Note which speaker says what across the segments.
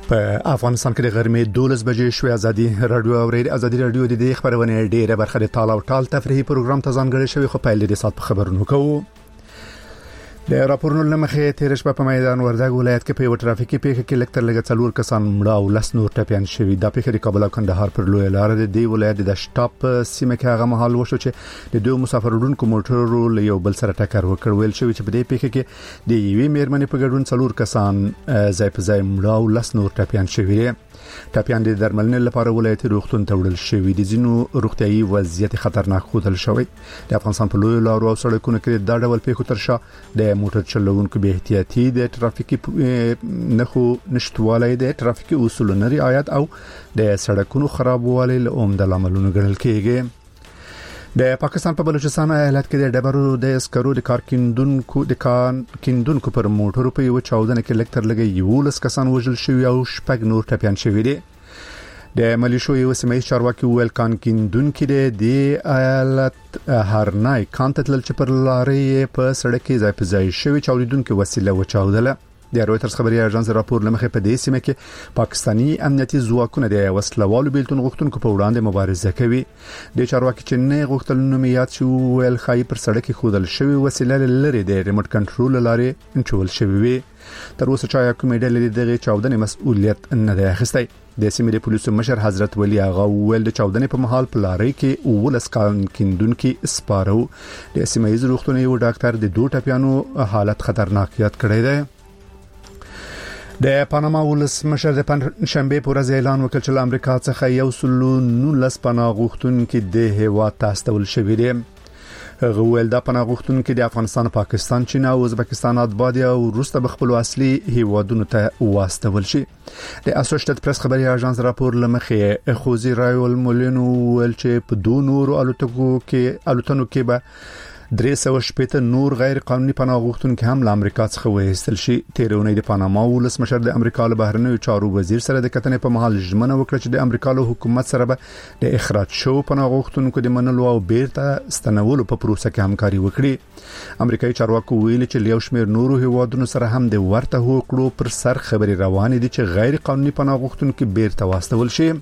Speaker 1: په افغانستان کې د غرمې 12 بجې شوې ازادي رادیو د دې خبرونه ډیره برخه د تاله او ټال تفریحي پروګرام ته ځانګړی شوی، خو په لید سات په خبرونو کوو. د راپورونو لمخې تیر شپه په میدان وردګ ولایت کې په یو ټرافیکي پیښه کې لکتر لګ څلور کسان مړه او لس نور ټپيان شوي. د پیښې د کابل او کندهار پر لوی لار د دی ولایت د شټاپ سیمه کې هغه مهال وشو چې د دوه مسافرونکو موټرو له یو بل سره ټکر وکړ. ویل شوی چې په دې پیښه کې د یوې میرمنې په ګډون څلور کسان ځای په ځای مړه او لس نور ټپيان شوي. ټپيان د درملنې لپاره ولایتي روغتون ته وړل شوي دي. ځینو روغتيایي وضعیت خطرناک ښودل شوی. د افغانستان په لوی لارو او سړکونو کې دا ډول پیښو ترشا د موټر چلوونکو به احتیاطي د ټرافیکي نښو نشټوالی د ټرافیکي اصولو نه رعایت او د سړکونو خرابوالی له عمده عاملونو ګڼل کېږي. د پاکستان په بلوچستان ایالت کې د ډبرو د اسکرو د کارکیندونکو پر موټرو په یو چاودنه کې لکتر لګي 11 کسان وژل شوي او شپږ نور ټپيان شوي دي. د ملیشو یو سیمه چارواکي ویل کارکیندونکو د ایالت هرنای کانتتل چې پر لارې په سړک کې ځای په ځای شوي چاودونکو وسیله وچاودله. د رويټرز خبري اژانس راپور لمخې په دې سیمه کې پاکستانی امنیتي ځواکونه د وسلوالو بیلتون غوښتونکو په وړاندې مبارزه کوي. د چارواکي چې نه غوښتل نومیات شو ویل خای پر سړک کې خودل شوی وسیله لري د ریموټ کنټرول لارې انچول شوی وي. تر اوسه چا کومې ډلې دغه چاودنې مسؤلیت نه دی اخیستی. د سیمې د پولیسو مشر حضرت ولی آغا ویل د چاودنې په محل په لارې کې ولس کارکیندونکو سپارو. د سیمې روغتون یو ډاکټر د دوه ټپيانو حالت خطرناک یاد کړی دی. د پاناما ولس مشر د شنبه پر ورځ اعلان وکړ چې امریکا څخه یو سلو 19 پناه غوښتونکو د هوا تاستول شوی دي. هغه ویل دا پناه غوښتونکو د افغانستان، پاکستان، چین او ازبکستان اتباع او روسته بخپل اصلي هیوادونو ته واستول شي. د اسوسییټډ پریس خبري اژانس راپور لمخې خوزي رایول مولینو ول چې په دوه نور الوتنو کې به 380 نور غیر قانوني پناه غوښتونکو هم له امریکا څخه وایستل شي. تیرونی د پاناما ولس مشر د امریکا له بهرنیو چارو وزیر سره د کتنې په محل ژمنه وکړه چې د امریکا له حکومت سره به د اخراج شو پناه غوښتونکو د منلو او بیرته ستنولو په پروسه کې همکاري وکړي. امریکایي چارواکو ویلي چې یو شمېر نورو هیوادونو سره هم د ورته حقوقو پر سر خبري روانې دي چې غیر قانوني پناه غوښتونکو بیرته واستول شي.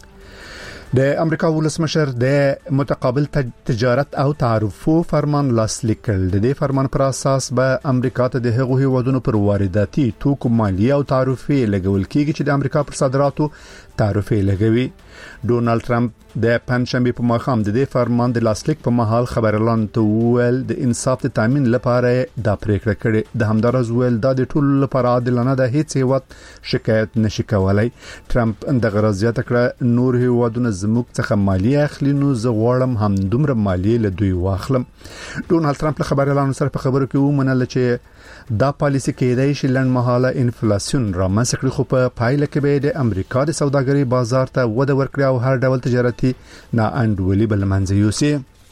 Speaker 1: د امریکا ولس مشر د متقابل تجارت او تعرفو فرمان لاسلیک کړ. د دې فرمان پر اساس به امریکا ته د هغو هیوادونو پر وارداتي توکو مالیه او تعرفه لګول کیږي چې د امریکا پر صادراتو تعرفه لګوي. ډونالد ټرمپ د پنځشنبه په ماښام د دې فرمان د لاسلیک په محل خبرلان ته ویل د انصاف د تامین لپاره دا پریکړه کړې. د همدارز ویل دا د ټولو لپاره عادلانه ده، هیڅ هیواد شکایت نشي کولای. ټرمپ د غرضیت کړه نور هیوادونه زموږ څخه مالیه اخلي، نو زه غواړم هم دومره مالیه له دوی واخلم. ډونالد ټرمپ له خبرلان سره په خبرو کې ومنل چې دا پالیسي کېدای شي لنډمهاله انفلیسیون رامنځته کړي، خو په پایله کې به د امریکا د سوداګرۍ بازار ته وده ورکړي او هر ډول تجارتي ناانډولي بل منځ یوسي.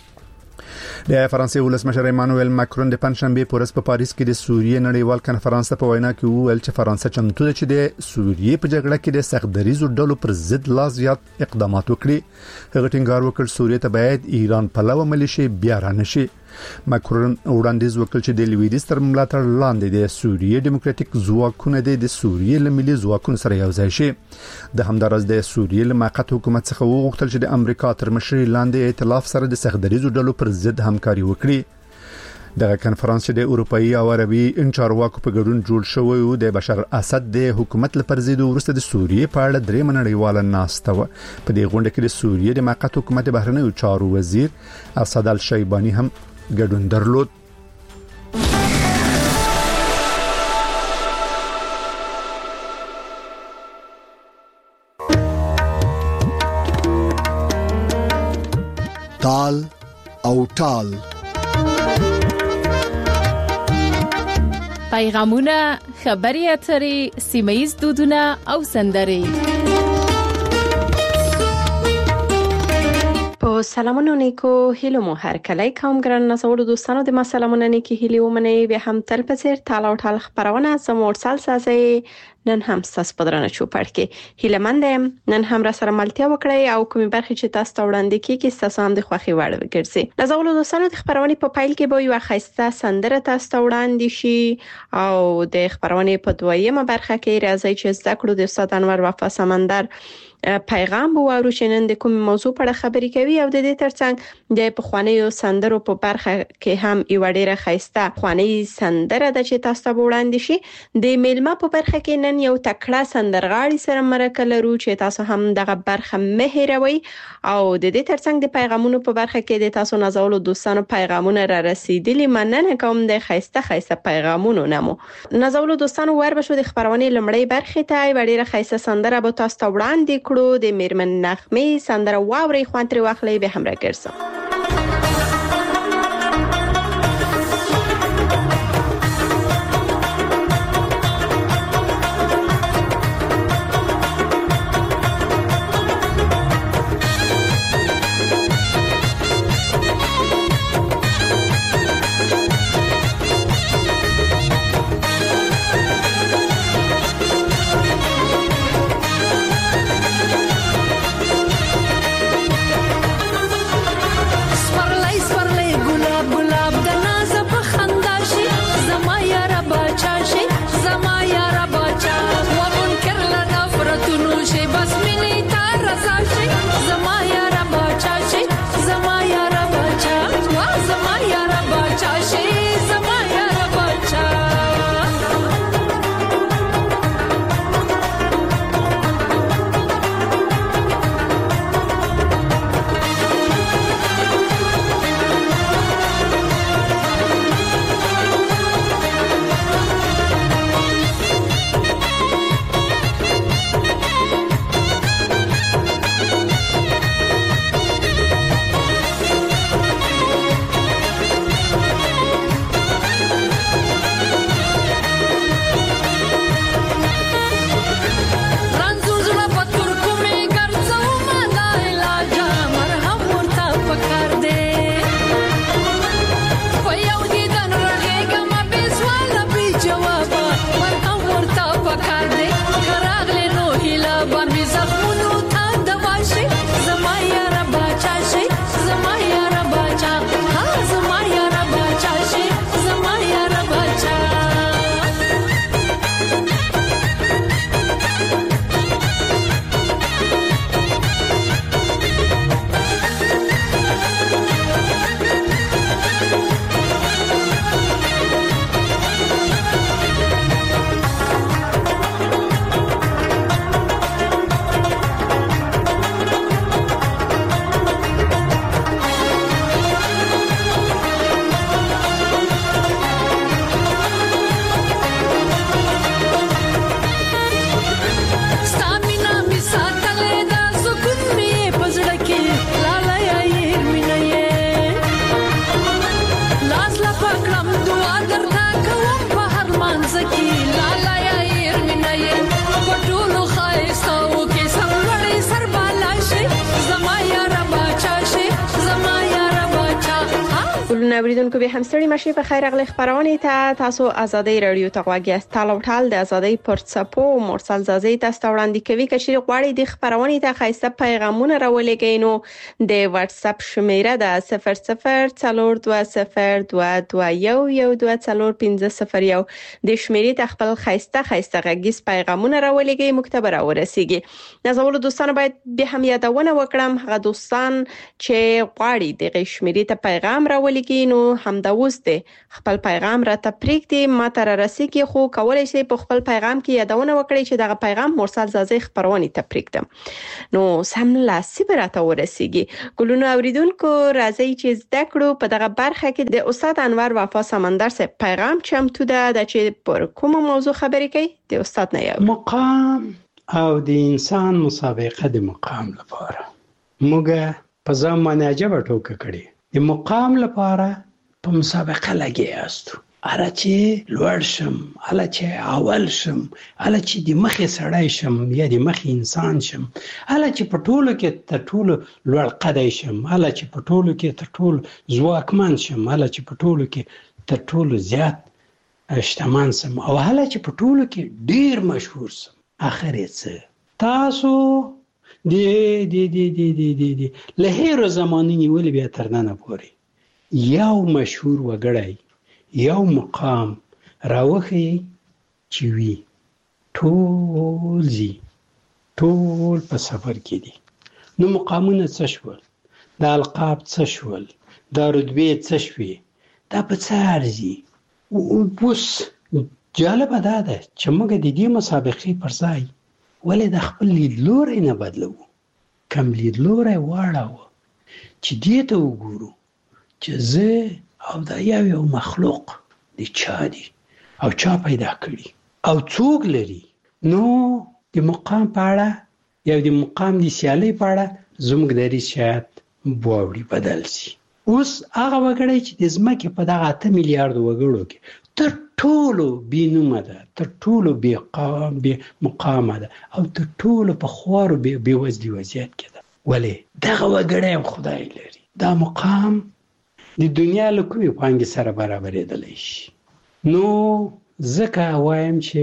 Speaker 1: د فرانسې ولس مشر ایمانوئل ماکرون د پنځشنبه په ورځ په پاریس کې د سوریې نړیوال کنفرانس ته په وینا کې وویل چې فرانسه چمتو ده چې د سوریې په جګړه کې د سختدریزو ډلو پر ضد لا زیات اقدامات وکړي. هغه ټینګار وکړ سوریې ته باید ایران پلوه ملیشي بیا رانشي. ماکرون وړاندیز وکړ چې د لویدیځ تر ملاتړ لاندې د سوریې ډیموکراټیک ځواکونه د سوریې له ملي ځواکونو سره یو ځای شي. د همدارز د سوریې له موقت حکومت څخه وغوښتل چې د امریکا تر مشرۍ لاندې ائتلاف سره د سختدریزو ډلو پر ضد همکاري وکړي. دغه کنفرانس چې د اروپאי او عربي انچارواکو په ګډون جوړ شوی و د بشار اسد د حکومت لپاره زیدو ورسته د سوریې په اړه درې منړیواله ناسته و. په دې غونډه کې د سوریې د موقت حکومت بهرنیو چارو وزیر اسد الشیبانی هم ګډون درلود.
Speaker 2: تال او ټال
Speaker 3: پیغامونه، خبري اترې، سیمایي دودونه او سندري.
Speaker 4: سلامونه نیکو هیلو مو هر کله کوم ګران نسوړو دوستانو د ما سلامونه نیکی هیلو منی به هم تل پسیر تالا او ټال خبرونه زموږ سال ساسي نن هم تاسو په درنه چوپړ کې هیلمند یم. نن هم را سره ملتیا وکړئ او کومې برخې چې تاسو ته وړاندې کیږي تاسو هم د خوښي وړ وګرځي. نازولو دوستانو د خبرونې په پیل کې به یو ښایسته سندره تاسو ته وړاندې شي او د خبرونې په دویمه برخه کې راځي چې زده کړو د استاد انور وفا سمندر پیغام به واورو چې نن د کوم موضوع په اړه خبرې کوي او د دې ترڅنګ د پخوانیو سندرو په برخه کې هم یو ډیره ښایسته پخوانی سندره د چې تاسو ته وړاندې شي. د میلمه په برخه کې نن یو تکړه سندرغاړي سره مرکه لرو چې تاسو هم دغه برخه مهیروي او د دې ترڅنګ د پیغامونو په برخه کې د تاسو نازولو دوستانو پیغامونه را رسیدلي. مننه کوم د ښایسته پیغامونو نمو. نازولو دوستانو ور بشو د خبرونې لمړی برخه ته یو ډیره ښایسته سندره به تاسو ته وړاندې د میرمن نغمې سندره واوري خوان تر واخلې به هم راګرځم. اوریدونکو به همستړي مشي په خیر اغلی خبرونه ته تاسو ازادي رادیو ته غواګیاست. تالوټال د ازادي پرڅپو مرسل زازي تاسو وړاندې کوي چې غواړي د خبرونه ته خاصه پیغامونه راولېږئ نو د واتس اپ شمیره ده 004202211201 د شمیرې ته خپل خاصه غږیز پیغامونه راولېږئ مکتب راورسیږي. نازولو دوستانو باید به هم یادونه وکړم هغه دوستان چې غواړي د شمیرې ته پیغام راولېږي نو همدا اوس دی خپل پیغام را ته پریږدي ما ته را رسیږي خو کولای شي په خپل پیغام کې یادونه وکړي چې دغه پیغام مرسل زازي خبرونه ته پریږدم نو سم لاسي براته ورسیږي. ګلونو اوریدونکو راځي چې زده کړو په دغه برخه کې د استاد انور وفا سمندر سره پیغام چمتو ده چې پر کوم موضوع خبرې کوي د استاد نه یو
Speaker 5: مقام او د انسان مسابقه د مقام لپاره موږ په ځمانه عجب ټوکه کړي د مقام لپاره په مسابقه لګي استو اله چې لوړ شم اله چې اول شم اله چې د مخې سړی شم یا د مخې انسان شم اله چې په ټولو کې تر ټولو لوړ قدای شم اله چې په ټولو کې تر ټولو ځواکمن شم اله چې په ټولو کې تر ټولو زیات شتمن سم او هله چې په ټولو کې ډیر مشهور سم. اخر یې څه تاسو د له هیرو زمانې نیولې بیا تر ننه پورې یو مشهور وګړی یو مقام راوخی چې وي ټول په سفر کې دي. نو مقامونه څه شول، د القاب څه شول، د رتبې څه شوي، دا په څه ارزي. اوس جالبه دا ده چې موږ د دې مسابقې پر ځای ولې د خپل لیدلوری نه بدلو، کم لیدلوری واړوو چې دې ته وګورو چې زه او دا یو مخلوق د چا دی او چا پیدا کړي او څوک لري. نو د مقام په اړه یا د مقام د سیالۍ په اړه زموږ دریځ شاید واوړي بدل شي. اوس هغه وګړی چې د ځمکې په دغه 8 میلیارد وګړو کې تر ټولو بې نومه ده، تر ټولو بې مقامه ده او تر ټولو په خوارو بې وزلي وضعیت کې ده. ولې دغه وګړی هم خدای لري. دا مقام د دنیا له کومې پانګې سره برابرېدلی شي. نو ځکه وایم چې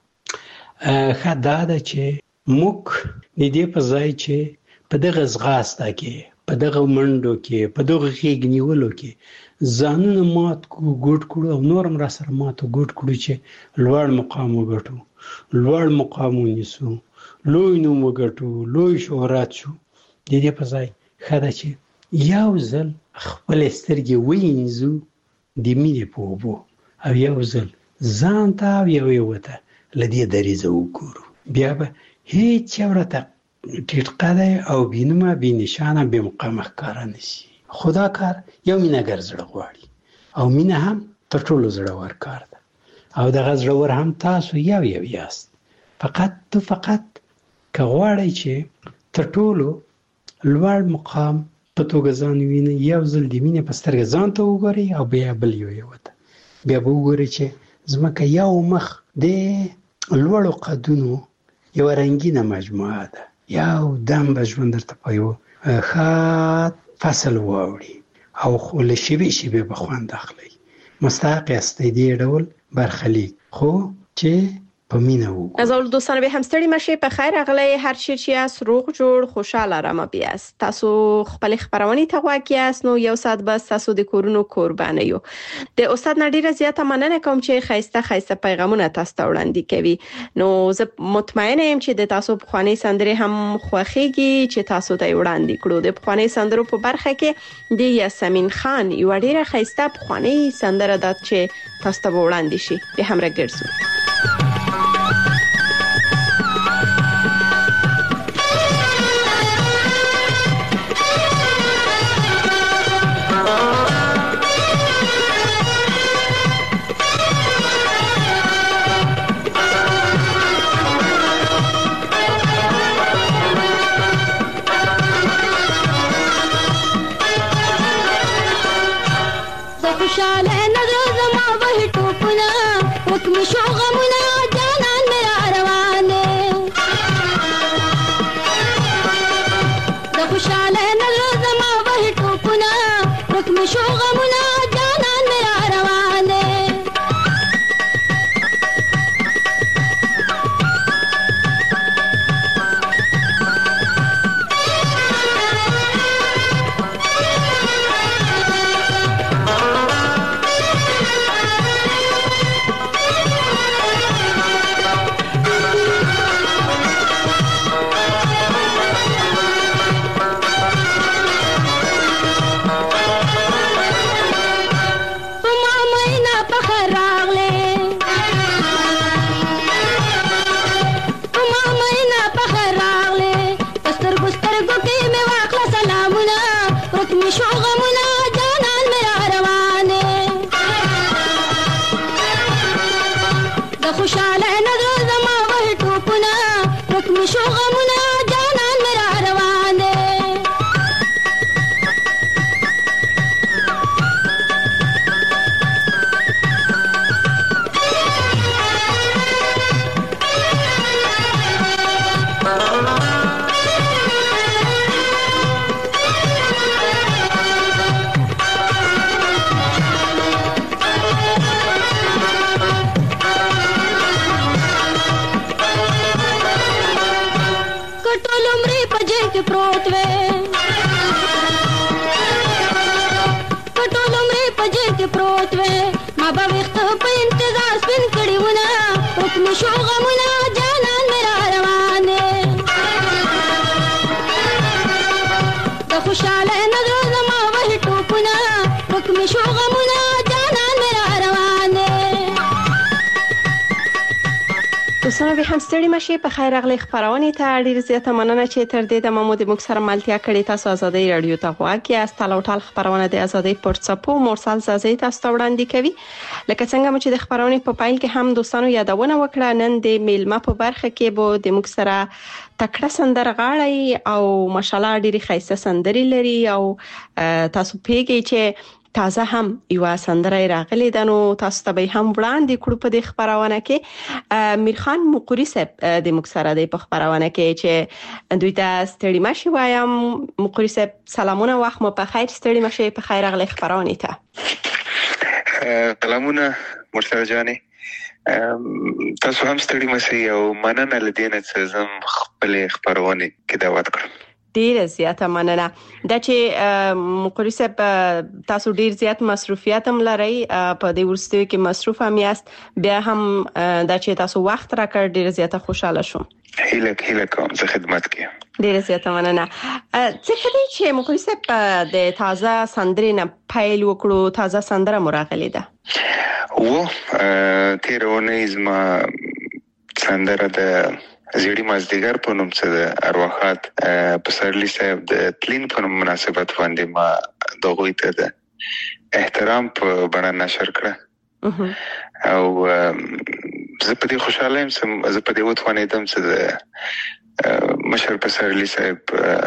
Speaker 5: ښه دا ده چې موږ د دې په ځای چې په دغه ځغاسته کې، په دغه منډو کې، په دغه غېږ نیولو کې ځانونه مات ګوټ کړو او نور هم را سره مات ګوټ کړو چې لوړ مقام وګټو، لوړ مقام ونیسو، لوی نوم وګټو، لوی شهرت شو. د دې په ځای ښه ده چې یو ځل خپلې سترګې وینځو د مینې په اوبو او یو ځل ځان ته او یو ته له دې دریځه وګورو. بیا به هیڅ یو راته ټیټ قده او بینومه بې نشانه بې مقامه ښکاره نه شي. خو دا کار یو مینهګر زړه غواړي او مینه هم تر ټولو زړور کار ده او دغه زړور هم تاسو یو یاست. فقط که غواړئ چې تر ټولو لوړ مقام په توګه ځان وینئ، یو ځل د مینې په سترګه ځان ته وګورئ او بیا بل یو ته. بیا به وګورئ چې ځمکه یو مخ د لوړو قدونو یو رنګینه مجموعه ده. یو دم به ژوند درته په یو ښه فصل واوړي او خو له شیبې به خوند اخلئ. مستحق یاستئ دې ډول برخلیک خو چې په مینه وګورئ.
Speaker 4: از اول دوستان به هم ستړي مشي. په خیر اغلی هر چی چې اس روغ جوړ خوشاله رامه بیاست. تاسو خپل خبرونه ته واقعي اس نو یو ساعت بس تاسو د کورونو قرباني یو. د استاد نډیره زیاته مننه کوم چې خیسته پیغامونه تاسو ته وړاندې کوي. نو زه مطمئنه یم چې د تاسو په خواني سندره هم خوخيږي چې تاسو ته وړاندې کړو. د خواني سندرو په برخه کې د یاسمین خان یو ډیره خیسته خواني سندره ده چې تاسو ته وړاندې شي. به هم راګرځو.
Speaker 6: شو غمنا جانان میرا روانه د خوشاله نظر زما وه ټوپونه حکم شو غمنا جانان میرا روانه.
Speaker 4: دوستانو به هم ستړي مشي په خیر اغلی خبرونه ته ډیر زیاته مننه چې تر دې د مو د موږ سره ملتیا کړې. تاسو ازادي رادیو ته غواړئ است تلوټال خبرونه د ازادي پورتسپو مرسل زازي تاسو ته وړاندې کوي. لکه څنګه چې د خبرونه په پایل کې هم دوستانو یادونه وکړه، نن د میلمه په برخه کې به د موږ سره تکړه سندرغاړی او ماشاءالله ډیره ښایسته سندري لري او تاسو پیګی چې تازه هم یو سندره راغلی ده، نو تاسو ته به هم وړاندې کړو په دې خبرونه کې. میرخان مقری صاحب د موږ سره د خبرونه کې چې دوی ته ستړي مشي وایم. مقری صاحب سلامونه، وخت مو په خیر، ستړي مشي په خیر اغلی خبرونه ته.
Speaker 7: سلامونه مرسل جانې، تاسو هم ستړي مشي او مننه لدینه چې زم خپل خبرونه کې دعوت کړم.
Speaker 4: ډیر زیاته مننه. دا چې مقری صاحب تاسو ډیر زیات مصروفیت هم لرئ، په دې ورستیو کې مصروف هم یاست، بیا هم دا چې تاسو وخت راکړ ډیر زیاته خوشاله شوم.
Speaker 7: هیله کوم زه خدمت کوم.
Speaker 4: ډیر زیاته مننه. څه کړی چې مقری صاحب د تازه سندرې نه پیل وکړو، تازه سندره مراغلی ده
Speaker 7: و تیرونه زما سندره د زیړی مازدیګر په نوم څه د ارواحات پسرلی صاحب د تلین په مناسبت باندې ما دغه ته د احترام په بڼه نشر کړه او زه په دې خوشاله یم، زه په دې وتوانېدم چې د مشر پسرلی صاحب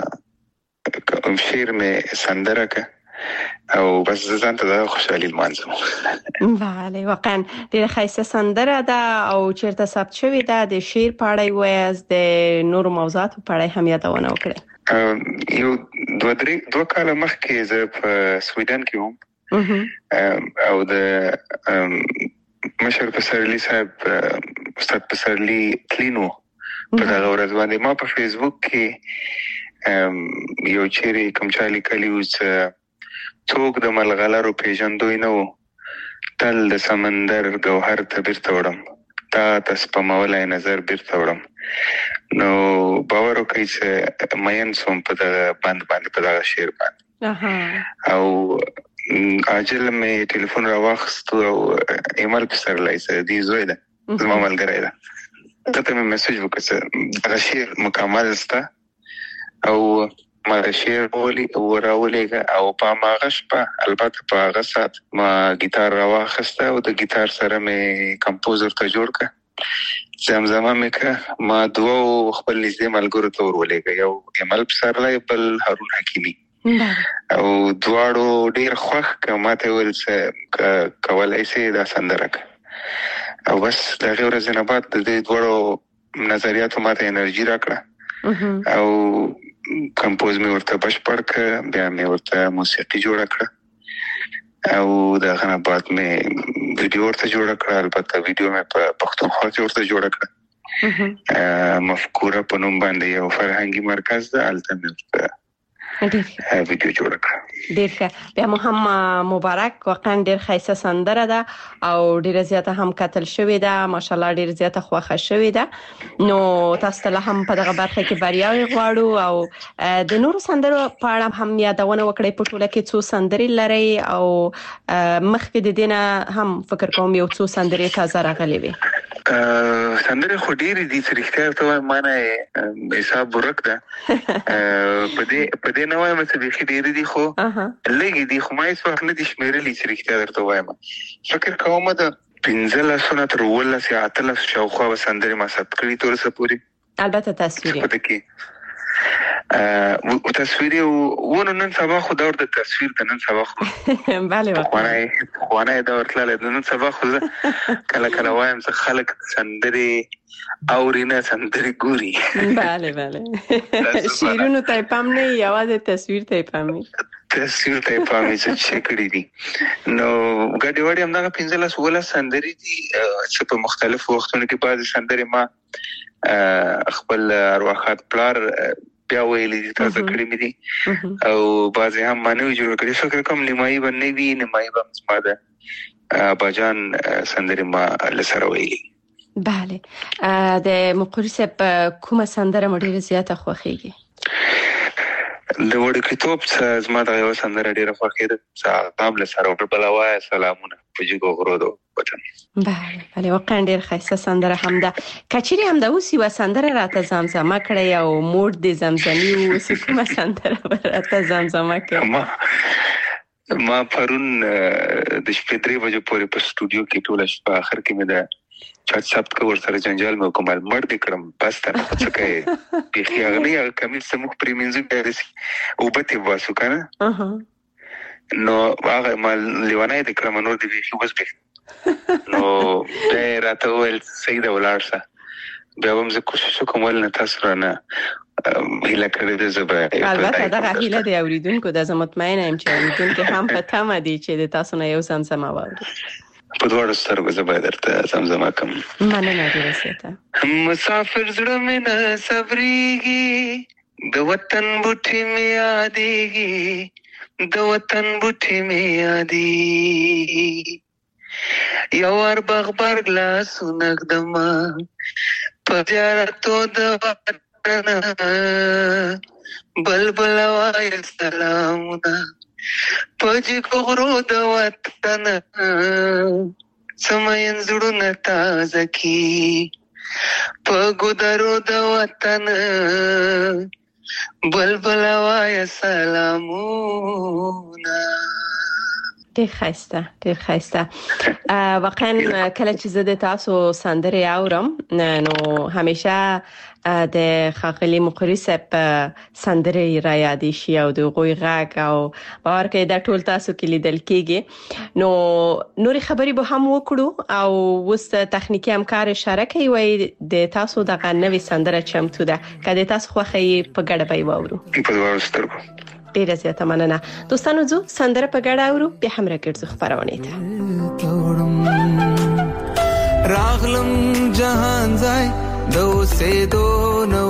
Speaker 7: شعر مې سندره که او بس ځان ته د خوشحالي لمانځم.
Speaker 4: بله واقعا ډیره ښایسته سندره ده او چیرته ثبت شوې ده، د شعر په اړه وایي، د نورو موضوعاتو په اړه هم یادونه وکړئ.
Speaker 7: یو دوه کاله مخکې زه په سویډن کې وم او د مشر پسرلی صاحب استاد پسرلی تلینو په دغه ورځ باندې ما په فیسبوک کې یو چیرې کوم چا لیکلی و چې څوک د ملغلرو پیژندوی نه و، تل د سمندر ګوهر ته بیرته وړم، تا ته سپمولی نظر بیرته وړم. نو باور وکړئ چې مین سوم په دغه بند باندې، په دغه شعر باندې. او عاجل مې ټلیفون راواخیست او ایمیل پسرلی چې دې زوی ده زما ملګری ده، ته مې میسج وکړ چې دغه شعر مکمل سته او ما د شعر راولېږه او په هماغه شپه البته په هغه ساعت ما ګیتار راواخیسته او د ګیتار سره مې کمپوزر ته جوړ کړه، زمزمه مې کړه، ما دوه خپل نږدې ملګرو ته ورولېږه، یو ایمل پسرلی بل هارون حکیمي او دواړو ډېر خوښ که ما ته ویل چې کولی سې دا سندره که او بس د هغې ورځې نه بعد د دې دواړو نظریاتو ما ته انرژي راکړه او کمپوز مې ورته بشپړ کړ، بیا مې ورته موسیقي جوړه کړه او د هغه نه بعد مې ویډیو ورته جوړه کړه، البته ویډیو مې په پښتونخوا کې ورته جوړه کړه، مفکوره په نوم باندې یو فرهنګي مرکز ده، هلته مې ورته ویډیو جوړه کړه.
Speaker 4: ډیر ښه، بیا مو هم مبارک، واقعا ډیر ښایسته سندره ده او ډیره زیاته هم کتل شوې ده، ماشاءالله ډیر زیاته خوښه شوې ده. نو تاسو ته هم په دغه برخه کې بریاوي غواړو او د نورو سندرو په اړه هم یادونه وکړئ. په ټوله کې څو سندري لري او مخکې د دینه هم فکر کوم یو څو سندري تازه راغلي وي.
Speaker 7: سندره خو ډېرې دي چې رښتیا ته وایم ما نه حساب ورک ده، په دې نه وایم چې بیخي ډېرې دي خو لږې دي، خو ما هېڅ وخت نه دي شمېرلي چې رښتیا درته وایم. فکر کوم د 15 تر 18 یا 18 شاوخوا به سندرې ما ثبت کړي تر اوسه پورې،
Speaker 4: البته تصویري
Speaker 7: تصویري ونه نن سبا خو دور د تصویر د نن سبا خو
Speaker 4: بله
Speaker 7: خوانه دور تللی د نن سبا خو کله کله وایم چې خلک سندرې اوري نه سندرې ګوري.
Speaker 4: بله شعرونو ته پام نه یوازې تصویر ته پام وي،
Speaker 7: تصویر ته پام یې چې کړی دي. نو ګډې وړې همدغه 15-16 سندرې دي چې په مختلفو وختونو کې بعضې سندرې ما خپل ارواحات پلار بیا ویلي دي، تازه کړي مې دي او بعضې هم ما نوي جوړ کړي. فکر کوم نیمایي به نه وي، نیمایي به زما د اباجان سندرې ما له سره ویلي.
Speaker 4: بله د مقری صاحب کومه سندره مو ډیره زیاته خوښیږي؟
Speaker 7: د وړکتوب څخه زما د یو سندره ډیره خوښیږي عام له سره بلوای سلامونه په جګو غرودو وطن.
Speaker 4: بله واقعا ډیر ښایسته سندره هم ده. کچېرې هم د اوس یوه سندره راته زمزمه کړی او موډ د زمزمي اوس کومه سندره راته زمزمه کړی؟
Speaker 7: ما پرون د شپې 3 بجو پورې په سټوډیو کې ټوله شپه اخر کې مې د چات ثبت کو ور سره جنجال مې کومل مړ دې کړم بس ته څه کوي بيخي هغه نه کمی سمخ پریمینځو درسي او به ته واسو کنه نو هغه مال لیوانای دې کړم نور دې بيخي بس به نو به راته ول سید ولارسه به هم زه کوشش کوم ول نه تاسو نه هیله کړې ده زبر
Speaker 4: البته دا هیله دی اوریدونکو د مطمئنه يم چې اوریدونکو هم په تمه دي چې د تاسو نه یو زمزمه واوري.
Speaker 7: په دوړ سترګو زبر درته زمزمه کوم.
Speaker 4: مننه ډیره سیته.
Speaker 7: مسافر زړه مې نه صبرېږي د وطن بوټي مې یادېږي د وطن بوټي مې یادېږي یو ور بغبر ګلاس نګدما په زیارتو د وطن بلبل وای سلامونه پجی غرو د وطن سمین زړونه تازه کی پګو درو د وطن بلبل وای سلامونه.
Speaker 4: ډیر ښایسته واقعا کله چې زه د تاسو سندرې اورم نو همیشه د خاغلی مقری صاحب سندرې را یادې شي او د غوي غاګ او باور کوي دا ټول تاسو کې لیدل کېږي. نو نوري خبرې به هم وکړو او وست تخنیکی همکار اشاره کوي وای د تاسو دغه نوې سندره چمتو ده کله تاسو خوخه په ګډه به وورو.
Speaker 7: په دوه سترګو
Speaker 4: ډیره زیاته مننه دوستانو. زه سندره په ګډه اورو بیا هم راګرځو خبرونه ته.
Speaker 8: راغلم جهان ځای دو سے دو نو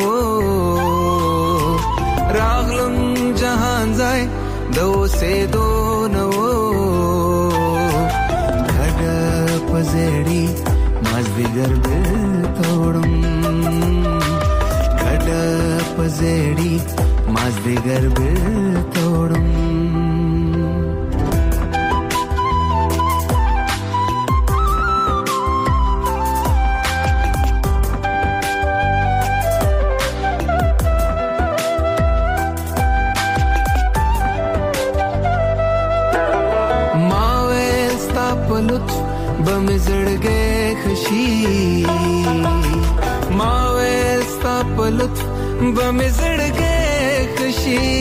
Speaker 8: راغلم جهان ځای دو سے دو نو کډ پزړی مازدیګر دل توړم کډ پزړی مازدیګر دل توړم بمزړګې خشي ما وستا پلت بمزړګې خشي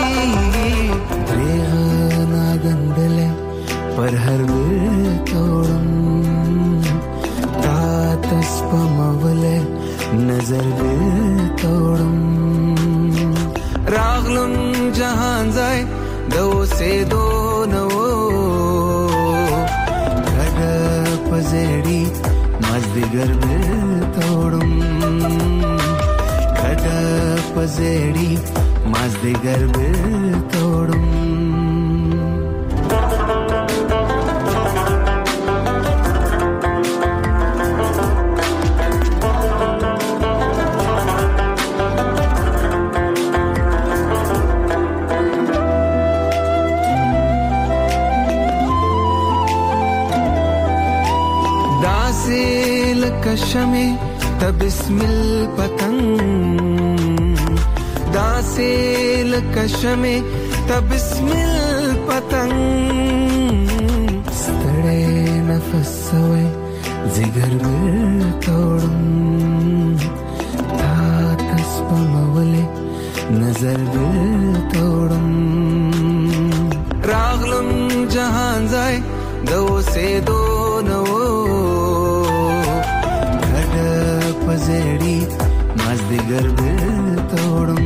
Speaker 8: ریغنا غندله پر هر توړم تاس پموله نظر توړم راغلم جهان ځای دو سے دو نو پزړی مازدیګر دل توړم کډ پزړی مازدیګر دل توړم کشمه ته بسم الپتنګ داسې لکشمه ته بسم الپتنګ ستړې نفس وې زګر توړم تاس پموله نظر توړم راغلم جهان ځای دو سے دو نو پزړی مازدیګر توړم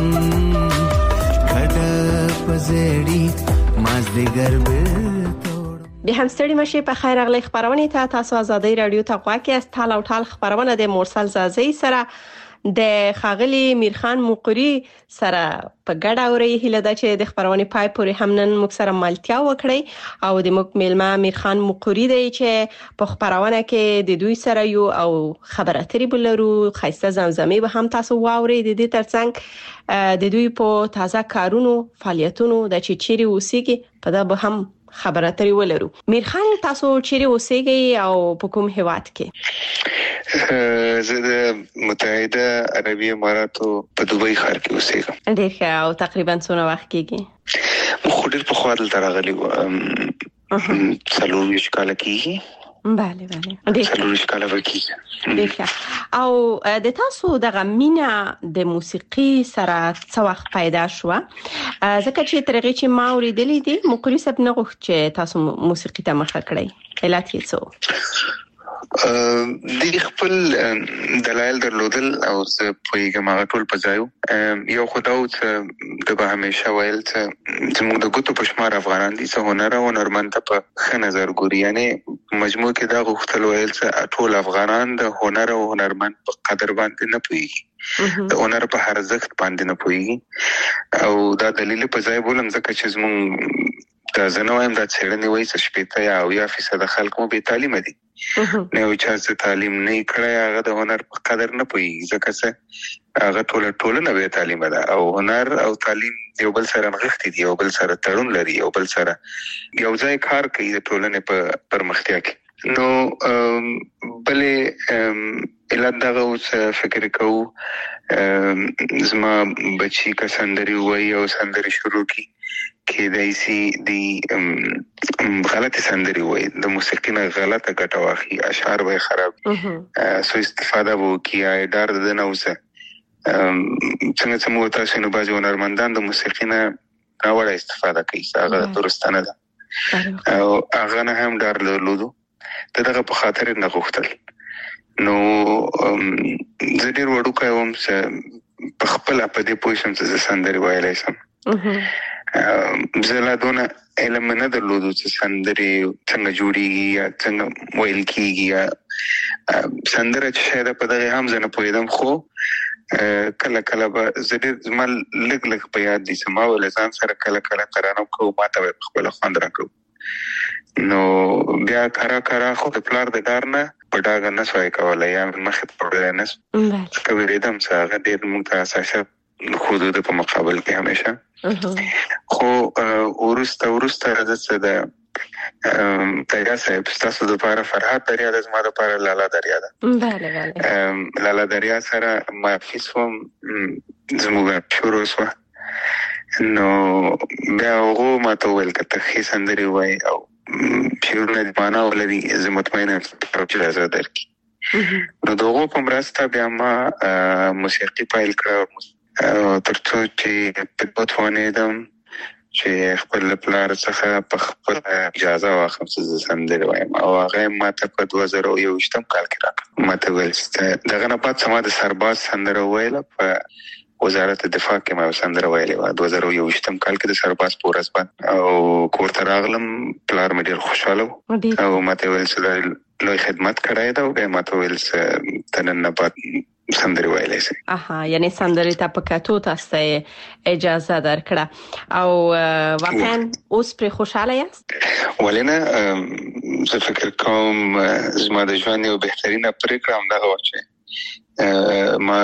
Speaker 8: کډ پزړی مازدیګر توړم.
Speaker 4: به هم ستړي مشه په خیر اغلی خبرونه ته تاسو آزادۍ رادیو ته غواړئ است تال او تال خبرونه د مرسل زازی سره د خاغلی میرخان مقری سره په ګډه اوري هله د چې د خبرونه پای پورې هم نن موږ سره ملتیا وکړي او د موږ میلمه میرخان مقری دی چې په خبرونه کې د دوی سره یو او خبره اترې بلرو خاصه زمزمه به هم تاسو واوري د دې ترڅنګ د دوی په تازه کارونو فعالیتونو د چيري اوسېږي په دا به هم خبره اترې ولرو. میرخان تاسو چیرې اوسېږئ او په کوم هیواد کې؟
Speaker 7: زه د متحده عربي اماراتو په دوبۍ ښار کې اوسېږم.
Speaker 4: ډېر ښه. او تقریبا څونه وخت کېږي؟
Speaker 7: خو ډېر پخوا دلته راغلی وم. 40 کاله کېږي.
Speaker 4: بله ډېر
Speaker 7: 40 کاله وکړي.
Speaker 4: ډېر ښه. او د تاسو دغه مینا د موسیقي سره څو وخت پیدا شو؟ ځکه چې ترغه چې ما اوریدلې دي مقری سب نه غوښت چې تاسو موسیقي ته مخه کړئ. علت یې څه؟
Speaker 7: د خپل دلایل درلودل او زه په هغه ټول پځایو یو خداو ته د به همیشه ویل ته زموږ د ګوتو په شمار افغانان دي څه هنر او هنرمند په ښه نظر ګوري. یعنی مجموع کې دا غوښتل ویل څه ټول افغانان د هنر او هنرمند په قدر باندې نه پوهیږي، د هنر په ارزښت باندې نه پوهیږي او دا دلیل په ځای بولم ځکه چې زموږ دا زنوایم دا څېړنې وایي چې 80% خلک مو بې تعلیمه دي. نه یو چا چې تعلیم نه کړی هغه د هنر په قدر نه پوهیږي ځکه چې هغه ټولنه بې تعلیمه ده او هنر او تعلیم یو بل سره نغښتي دي، یو بل سره تړون لري، یو بل سره یو ځای کار کوي د ټولنې په پرمختیا کې. نو بلې علت دغه اوس فکر کوو زما بچی که سندري وایي او سندري شروع کی کېدای شي د غلطه سندري وایي، د موسیقي نه غلطه ګټه واخلي، اشعار به خراب سو استفاده وکړي، ادار د نه اوسه څنګه چې موږ تاسو نه باندې هنرمندان د موسیقي نه راوړه استفاده کوي، هغه درسته نه ده او هغه نه هم ډار درلودو دغه په خاطر نه غوښتل. نو زه ډېر وړوکی وم چې په خپله په دې پوه شم چې زه سندرې ویلی شم. زه لا دونه علم نه درلودو چې سندرې څنګه جوړېږي یا څنګه ویل کېږي یا سندره چې شاید په دغه هم زه نه پوهېدم، خو کله به زه ډېر زما لږ په یاد دي چې ما ویل ځان سره کله ترانه کوو، ما ته به خپله خوند راکړو. نو بیا کرا خو د پلار د ډار نه په ډاګه نه سوای کولی یا مخې ته وړلی نه سو ځکه وېرېدم چې هغه ډېر موږ ته حساسیت ښودو په مقابل کې همیشه. خو وروسته زه څه د دریا صاحب ستاسو دپاره فرهاد دریا ده، زما دپاره لالا دریا ده. لالا دریا سره معرفي سوم، زموږ شروع سوه. نو بیا هغو ما ته وویل که ته ښې سندرې وایي او شعرونه د معنا ولري زه مطمئنه چې اجازه درکړي. نو د هغو په مرسته بیا ما موسیقي پیل کړه تر څو چې په وتوانېدم چې خپل پلار څخه په خپل اجازه واخلم چې زه سندرې وایم او هغه ما ته په 2021 کال کې راکړه. ما ته ویل چې دغه نه بعد ما د سرباز سندره ویله په وزارت دفاع کې ما سندره ویلې وه 2021 کال کې د سرباز په ورځ باندې او کور ته راغلم. پلار مې ډېر خوشحاله و او ما ته ویل چې لوی خدمت کړی ده او بیا ما ته ویل چې ته نن نه بعد سندرې ویلی شي.
Speaker 4: یعنی سندرې ته په کتو تاسو ته اجازه درکړه او واقعا اوس پرې خوشحاله یاست؟
Speaker 7: ولې نه، زه فکر کوم زما د ژوند یو بهترینه پرېکړه همدغه وه چې ما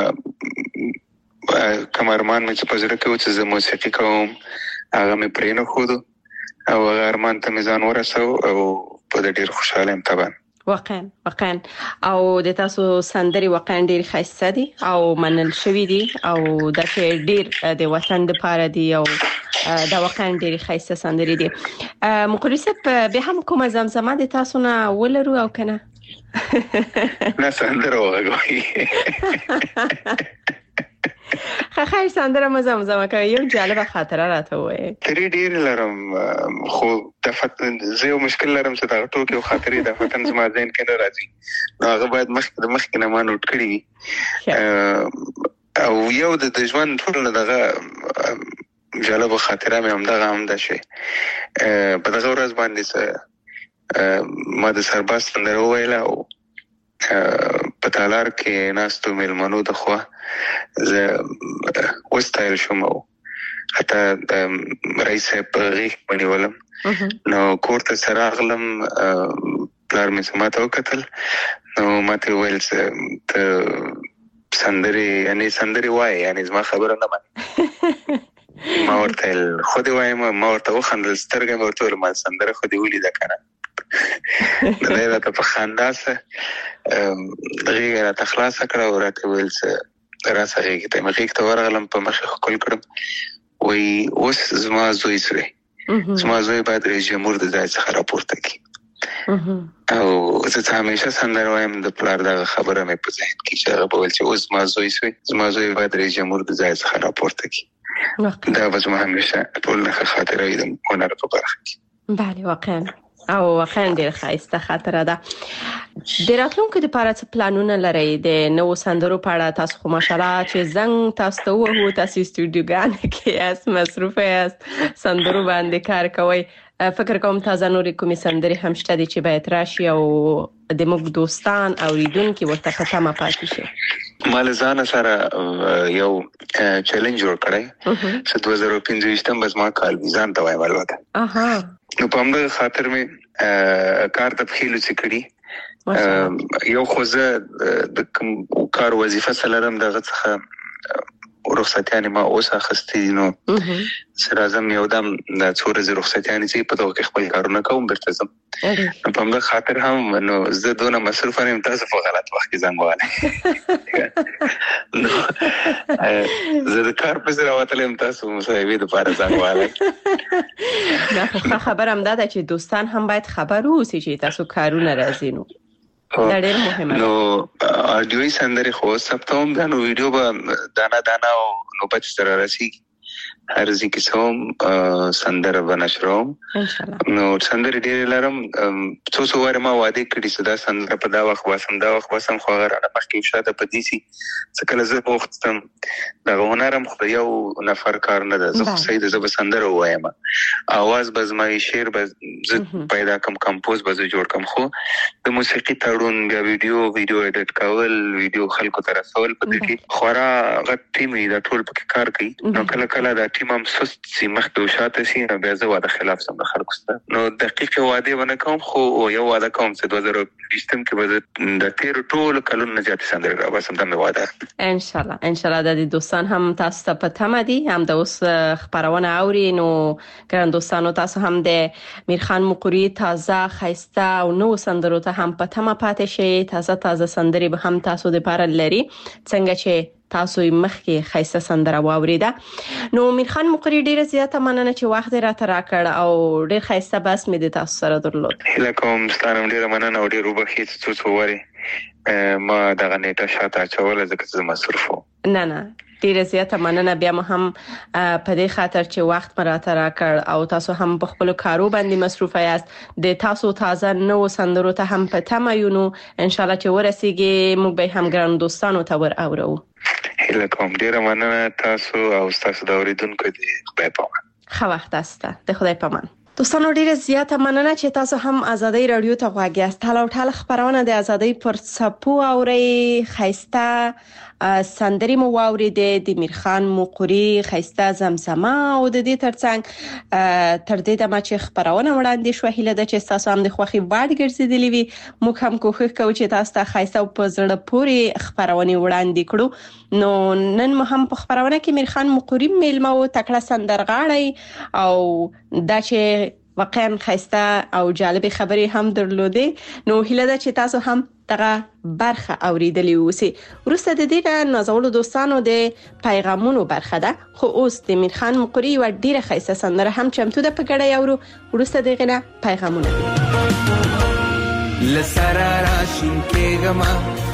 Speaker 7: کوم ارمان مې چې په زړه کې و چې زه موسیقي کوم هغه مې پرې نه ښودو او هغه ارمان ته مې ځان ورسو او په دې ډېر خوشحاله یم طبعا.
Speaker 4: واقعا او د تاسو سندرې واقعا ډېر ښایسته دي او منل شوي دي او دا چې ډېر د وطن دپاره دي او دا واقعا ډېر ښایسته سندرې دي. مقری صاحب بیا هم کومه زمزمه د تاسو نه ولرو او که نه؟
Speaker 7: نه سندره وغږوئ.
Speaker 4: خیر سندره مو زمزمه کوي، یو جالبه خاطره راته وایي.
Speaker 7: ترې ډېر لرم خو زه یو مشکل لرم چې دغه ټوکې او خاطرې د فتن زما ذهن کې نه راځي، نو هغه باید مخکې نه ما نوټ کړي وي او یو د ژوند ټول دغه جالبه خاطره مې همدغه هم ده چې په دغه ورځ باندې ما د سرباز سندره وویله او په تالار کې ناستو مېلمنو د خوا زه وستایل شوم او حتی رئیس صاحب په غېږ کې ونیولم. نو کور ته سره راغلم، پلار مې ما ته وکتل، نو ما ته وویل ته سندرې وایې، یعنې زما خبره نه منې. ما ورته ویل خو دې وایم، ما ورته وخندل، سترګې مې ورته ویل ما سندره خو دې ولیده که نه. نو دی راته په خندا سه غېږه راته خلاصه کړه او راته ویل راسه غېږې ته. مې غېږ ته ورغلم، په مخې ښکل کړم، وایي اوس زما زوی سوی، زما زوی باید رئیس جمهور د ځای څخه راپورته کړي. او زه همیشه سندره وایم، د پلار دغه خبره مې په ذهن کې چې هغه به ویل چې اوس زما زوی سوی، زما زوی باید رئیس جمهور د ځای څخه راپورته کړي. دا به زما همیشه ټول نښه خاطره وي د هنر په برخه کې.
Speaker 4: بله واقعا او واقعا ډېر ښایسته خاطره ده. د راتلونکو دپاره څه پلانونه لرئ؟ د نوو سندرو په اړه تاسو خو ماشاءالله چې زنګ تاسو ته ووهو، تاسو استودیوګانو کې یاست، مصروفه یاست، سندرو باندې کار کوئ. فکر کوم تازه نورې کومې سندرې هم شته دي چې باید راشي او د موږ دوستان اوریدونکي ورته په تمه پاتې شي.
Speaker 7: ما له ځانه سره یو چیلنج جوړ کړی چې 2025 به زما کال وي، ځان ته وایم البته. نو په همدغه خاطر مې کار ته پښې لوڅې کړي. یو خو زه د کوم کار وظیفه څه لرم، دغه څخه رخصتیانې ما اوس اخیستې دي. نو زه راځم یودم د څو ورځې رخصتیانې چې په دغه کې خپل کارونه کوم، بیرته ځم. نو په همدغه خاطر هم نو زه دونه مصروفه یم، تاسو په غلط وخت کې زنګ وهلی. زه د کار پسې راوتلی یم، تاسو مصاحبې دپاره زنګ وهلی.
Speaker 4: دا خو ښه خبره همدا ده چې دوستان هم باید خبر واوسي چې تاسو کارونه راځي. نو دا ډېر مهمه ده.
Speaker 7: نو آډیوي سندرې خو ثبتوم بیا، نو ویډیو به دانه دانه او نوبت سره رسېږي. هر ځای کې څه هم سندره به نشروم. نو سندرې ډېرې لرم، څو وارې ما وعدې کړي چې دا سندره په دا وخت باسم، دا وخت باسم، خو هغه رانه مخکې شاته په دې سي څه کله زه بوخت ستم. دغه هنر هم خو یو نفر کار نه ده. زه خو صحیح ده، زه به سندره ووایم، اواز به زما شعر به زه پیدا کم، کمپوز به زه جوړ کم، خو د موسیقي تړون، بیا ویډیو ایډیټ کول، ویډیو خلکو ته رسول، په دې کې خورا غټ ټیم دی، دا ټول پکې کار کوي. نو کله کله دا ټیم هم سست سي، مخکې او شاته سي، نو بیا زه واده خلاف سم د خلکو سره. نو دقیقې وعدې ونه کوم، خو یو وعده کوم چې 2020 کې به زه د تېرو ټولو کلونو نه زیاتې سندرې راباسم. دا مې وعده.
Speaker 4: انشاءالله د دوستان هم تاسو ته په تمه دي، هم د اوس خپرونه اوري. نو ګران دوستانو، تاسو هم د میرخان مقری تازه ښایسته او نوو سندرو ته هم په تمه پاتې شئ. تازه سندرې به هم تاسو دپاره لري، څنګه چې تاسو مخکې ښایسته سندره واوریده. نو میرخان مقری ډیره زیاته مننه چې وخت راته راکړ او ډیر ښایسته بحث مې د تاسو سره درلود.
Speaker 7: هیله کوم ستاسو ډیره مننه او ډیر وبخښئ چې څو وارې ما دغه نیټه شاته اچوله ځکه چې مصروف وم.
Speaker 4: نه ډیره زیاته مننه بیا هم په دې خاطر چې وخت راته راکړ او تاسو هم په خپل کارو باندې مصروفه یاست. د تاسو تازه نو سندرو ته هم په تمه یو. نو ان شاء الله چې ورسیږي موږ به هم ګران دوستانو ته ور اورو.
Speaker 7: هیله کوم ډیره مننه تاسو او تاسو د اوریدونکو د خدای په امان.
Speaker 4: ښه وخت است. د خدای په امان. دوستانو ډیره زیاته مننه چې تاسو هم ازادي رادیو ته غوږ یاست. ټال خبرونه د ازادي پر څپو اوري. ښایسته سندرې مو واوریدې د میرخان مقری، ښایسته زمزمه او د دې ترڅنګ تر دې دمه چې خبرونه وړاندې شو، هیله ده چې تاسو هم د خوښي وړ ګرځېدلې وي. موږ هم کوښښ کوو چې تاسو ته ښایسته او په زړه پورې خبرونه وړاندې کړو. نو نن مو هم په خبرونه کې میرخان مقری میلمه او تکړه سندرغاړی او دا چې واقعا ښایسته او جالب خبرې هم درلودې. نو هیله ده چې تاسو هم دغه برخه اوریدلې اوسئ. وروسته د دې نازولو دوستانو د پیغامونو برخه ده، خو اوس د میرخان مقری و ډیره ښایسته سندره هم چمتو ده، په ګډه اورو. وروسته دغه نه پیغامونه.
Speaker 8: لسرا راشین کېګما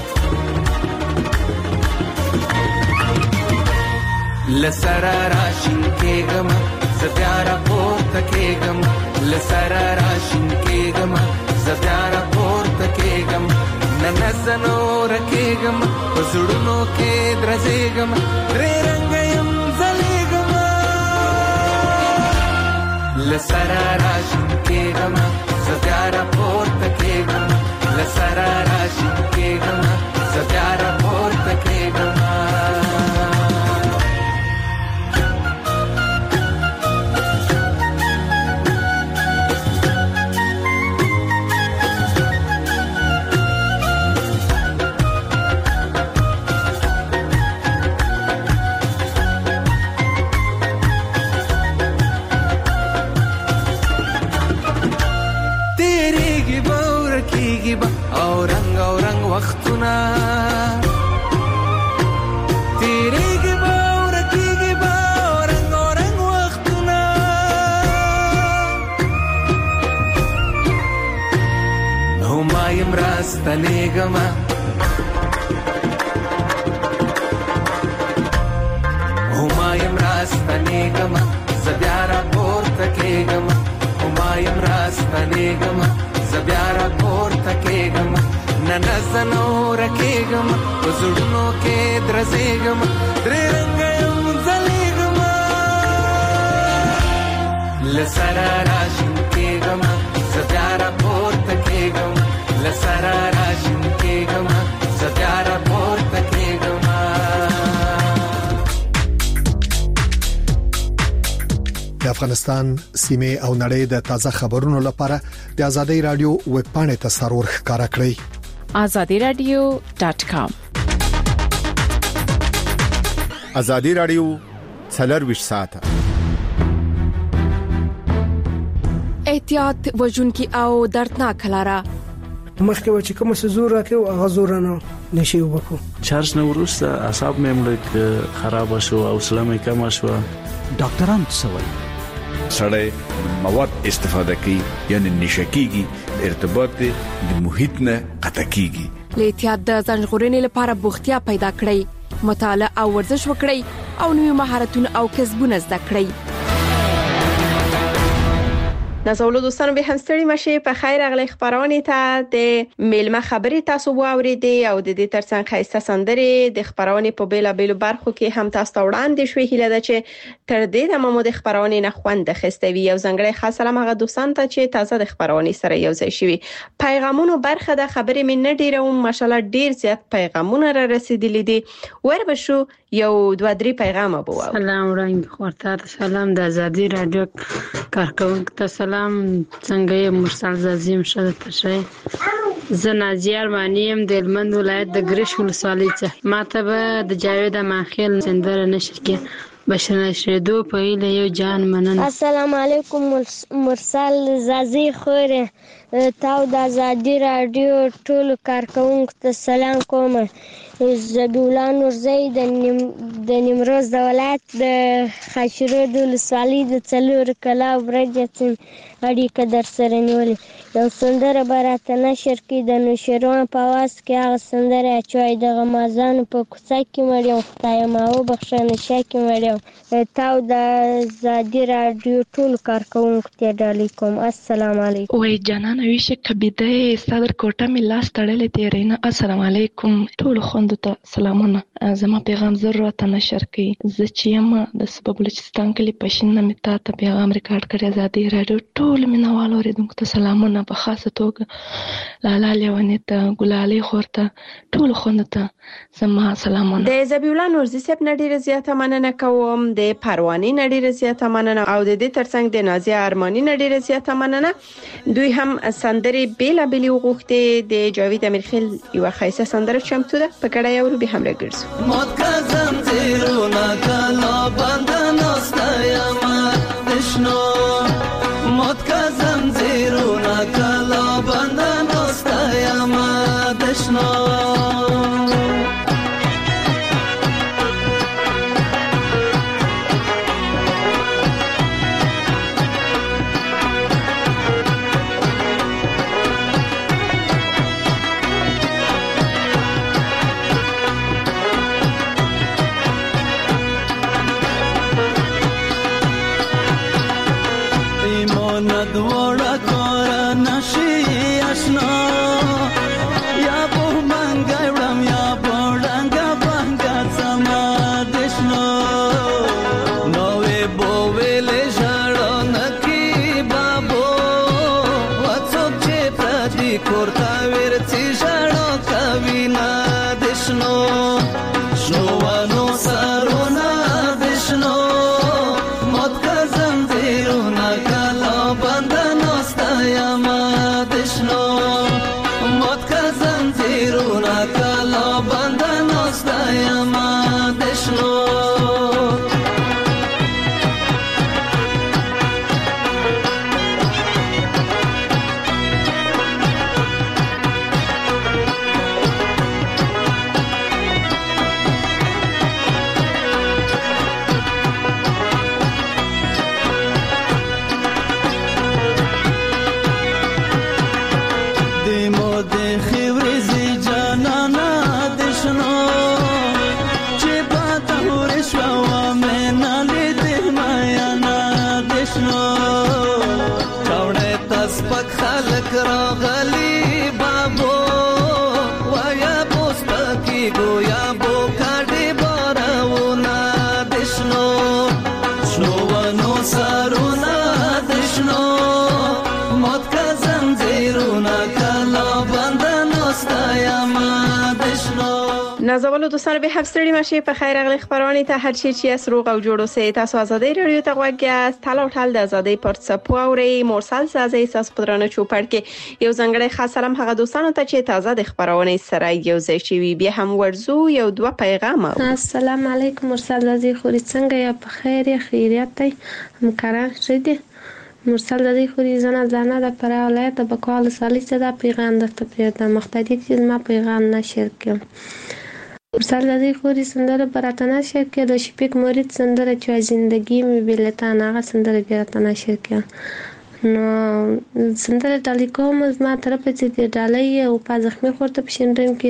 Speaker 8: لسرا راشین کېګما زبیارا پورته کېګم، لسرا راشین کېګم زبیارا پورته کېګم، ننزنو رکېګم پزړونو کې درځېګم، درې رنګ يم ځلېګم، لسرا راشین کېګم زبیارا پورته کېګم، لسرا راشین کېګم با او رنگ وختونه تیریږي با او رکیږي با او رنگ وختونه نو ما یم راستنېږمه یم راستنېږمه زه بیا راپورته کېږمه یم راستنېږمه زه بیا راپورته کېږمه نه زه نوره کېږمه په زړونو کې درزېږمه درې رنګه یم ځلېږمه له سره راشین کېږمه زه بیا راپورته کېږمه له سره راشین کېږمه زه بیا راپورته کېږمه.
Speaker 2: د افغانستان سیمه او نړۍ د تازه خبرونو لپاره د ازادي رادیو ویب پاڼې ته سرور ښکارا کړئ
Speaker 3: azadiradio.com.
Speaker 1: ازادي رادیو 24 ساعته
Speaker 9: احتیاط وژونکي او دردناک لاره
Speaker 10: مخکې و چې کوم څه زور راکې او غزور نه نشي وکړو
Speaker 11: چارج نو ورسته اعصاب مې ملک خراب شو او سلامي کم شو.
Speaker 12: ډاکټران څه وایي؟
Speaker 13: سړی مواد استفاده کوي یعنی نشکیږي ارتباط د محیط نه قطع کیږي.
Speaker 9: له احتیاط د ځنغورنې لپاره بوختیا پیدا کړئ، مطالعه او ورزش وکړئ او نوې مهارتونه او کسبونه زده کړئ.
Speaker 4: نازولو دوستانو به هم ستړي مشه په خیر اغلی خبرونه ته د میلمه خبري تاسو واوریدي او د دې ترڅنګ خاصه سندري د خبرونه په بیلا بیلو برخو کې هم تاسو وړاندې شوې هیله ده چې تر دې د مامود خبرونه نه خوند خستوي او زنګړی خاص سلام هغه دوستان ته چې تازه د خبرونه سره یو ځای شوي. پیغامونو برخه د خبرې من نه ډیروم ماشالله ډیر زیات پیغامونه را رسیدلي دي. وربه شو یو 2-3 پیغام بو.
Speaker 14: سلام وړاندې خورته سلام د ازادي رادیو کارکونکو ته سلام څنګه یې مرسل عظیم شته تشه زه نازیه ارمانیم د هلمند ولایت د ګرش ولسوالۍ څخه ماته به د جاوید ماخیل سندره نشر کې بشنه شیدو په ایله یو جان مننه.
Speaker 15: السلام علیکم مرسل زازی خوره تاو د ازادي رادیو ټول کارکونکو ته سلام کوم. زبیولا نورزی د نیمروز د ولایت د خاشرود ولسوالۍ د څلور کلا برجتن اړیکه در سره نیولې یو سندره براته نشر کې د نوشیروان په واس کې هغه سندره چوي د غمازان په کوڅه کې مړیو خدای ما وبخښنه شکه مړیو تاو د ازادي رادیو ټول کارکونکو ته ډالۍ کوم. السلام علیکم.
Speaker 16: وای جانان ویشه کبیده صدر کوټه می لاس تړلې تیرینا. السلام علیکم ټول خوندو ته سلامونه. زما پیغام ضرورت نشر کی زه چې یم د سبب بلوچستان کلی پښین نه متا ته پیغام ریکارډ کړی ازادي رادیو ټول مینوالو اوریدونکو ته سلامونه په خاصه توګه لالا لیونی ته ګلالي خورته ټول خوندو ته زما سلامونه. د زبیولا نورزی صاحب نډیر زیاته مننه کوم د پرواني نډیر زیاته مننه او د دې ترڅنګ د نازیه ارمانی نډیر زیاته مننه. دوی هم سندري بیلا بیلی وغوښته د جاوید امیرخیل یو خاصه سندره چمتو ده په کډه یو به هم راګرځو.
Speaker 8: مات کزم تیرونا کلا بندن استایما دشنو مات کزم تیرونا کلا بندن استایما دشنو سپک خلک راغلي بابو وایا پوسپکی گویا بو کاډي بارونه دشنو شنو ونو سارونه دشنو موت کا زنجیرونه کلا بندنو ستایما دشنو
Speaker 4: نازولو دوستان به هفستری ماشی په خیر اغلی خبرانی ته هر چی چی از روغ او جوړو سه تاسو آزادی رادیو ته غوږی تاله ټال د آزادی پورتسپو اوري مرسل زازي اساس پدرانه چوپړ کې یو ځنګړی خاص سلام هغه دوستانو ته چې تازه د خبرونه سره یو ځای شي بیا هم ورزو یو دوه پیغام
Speaker 14: السلام علیکم مرسل زازي خوري څنګه یا په خیر خیریت دی همکاران شدي مرسل زازي خوري زنه د پر ولایت د بکوال سالي صدا پیغام درته پیدا مختدی چې ما پیغام نشر کړم مرسل زازي خوري سندره براتنا شر کې د شپږ مرید سندره چې زندگی می بلتان هغه سندره براتنا شر کې نو سندره ټالیکوم ما طرف ته ډالۍ او په زخمي خورته پښندم کې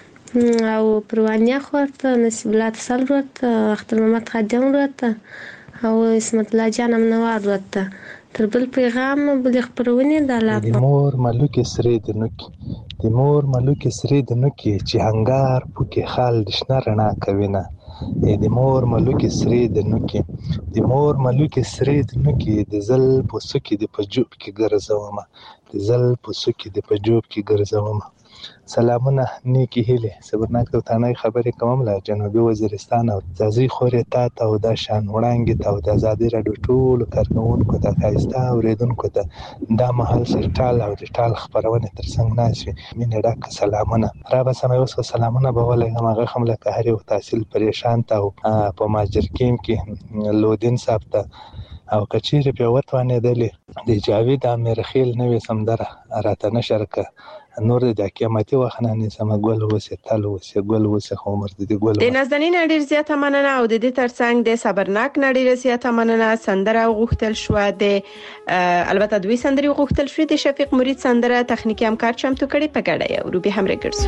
Speaker 14: او پروانیا خورته نصیب الله تسل ورته اختر محمد خادم ورته او اسمت الله جان منوار ورته تر بل پیغام بل خبرونه د
Speaker 17: مور ملک سری د نوکی د مور ملک سری د نوکی چې هنګار پکې خال دشنه رڼا کوي نه د مور ملک سری د نوکی د مور ملک سری د نوکی د زل پوسکی د پجوب کې ګرځوم د زل پوسکی د پجوب کې ګرځوم سلامونه نیکی هیله صبرناک توتانای خبرې کوم له جنوبي وزیرستان او زازي خوري تا او د شان وړانګي تا او د آزادي رادیو ټول کارکونکو ته خایسته اوریدونکو ته دا محل سرټال او د ټال خبرونه ترڅنګ ناشي مینه ډاک سلامونه را به سمې اوس سلامونه به ولې هغه هم له قهر او تحصیل پریشان تا په ماجر کیم کې لودین صاحب ته او کچېره په وټوانه دلی د جاوید امیر خیل نوې سمدره راته نشرکه نور د قیامتي وخنه نه سم ګل وسه تل وسه ګل وسه عمر د ګل
Speaker 4: د نازنین ډیر زیاته مننه او د دې ترڅنګ د صبرناک ډیر زیاته مننه سندره غوښتل شو د البته دوی سندري غوښتل شو د شفیق مرید سندره تخنیکی همکار چمتو کړي په ګډه او روبي هم ریکارډز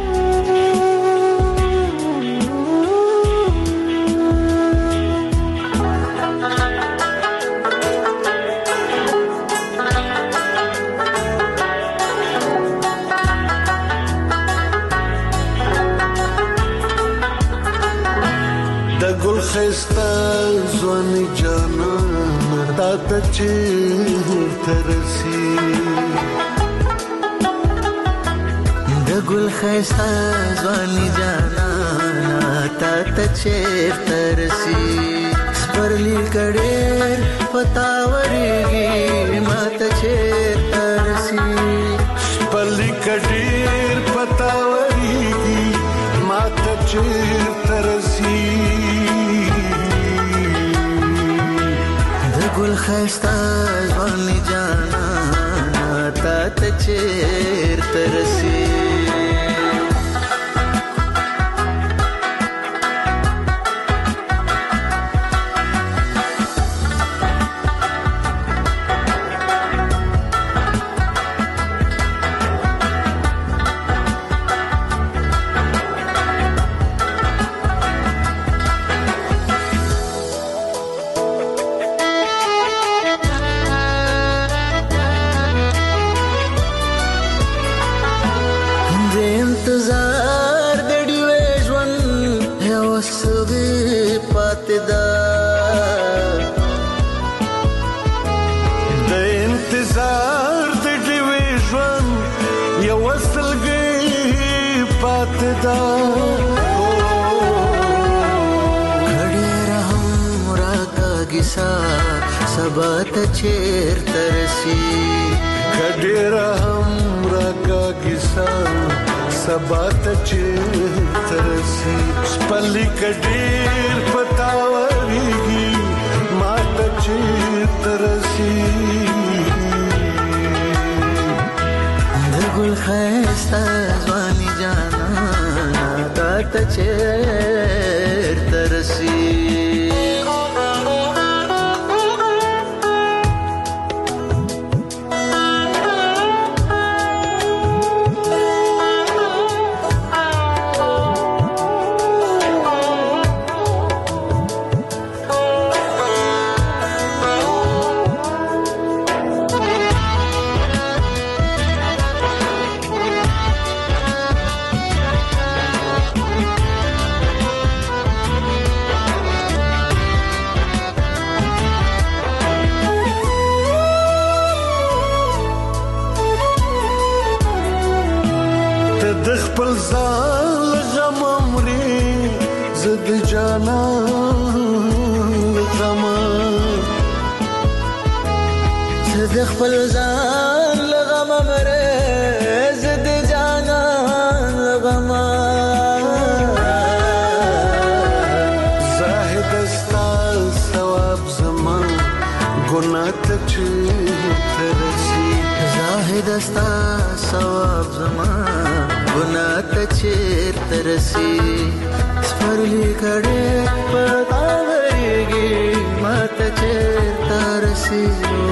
Speaker 18: خستا زوانی جانا تا تچه ترسی د ګل خستا زوانی جانا تا تچه ترسی سپرلی کډیر پتاورېږي ما تچه ترسی سپرلی کډیر پتاورېږي ما تچه ترسی ګل خستا ځواني جانا تا ته چیرته رسي سبات چیر ترسی کډیر هم راکا کیسا سبات چیر ترسی سپلی کډیر پتاورېږي ما ته چیر ترسی د ګل خستا ځواني جانا تا ته چیر ترسی خپل ځان غم مري زد جانان غم زد خپل ځان غم مري زد جانان غم زاهد استا ثواب زمان ګناه ته ترسي زاهد استا ثواب زمان ګناه ته ترسي سپرلی کړه پتا ورګي ماته ترسي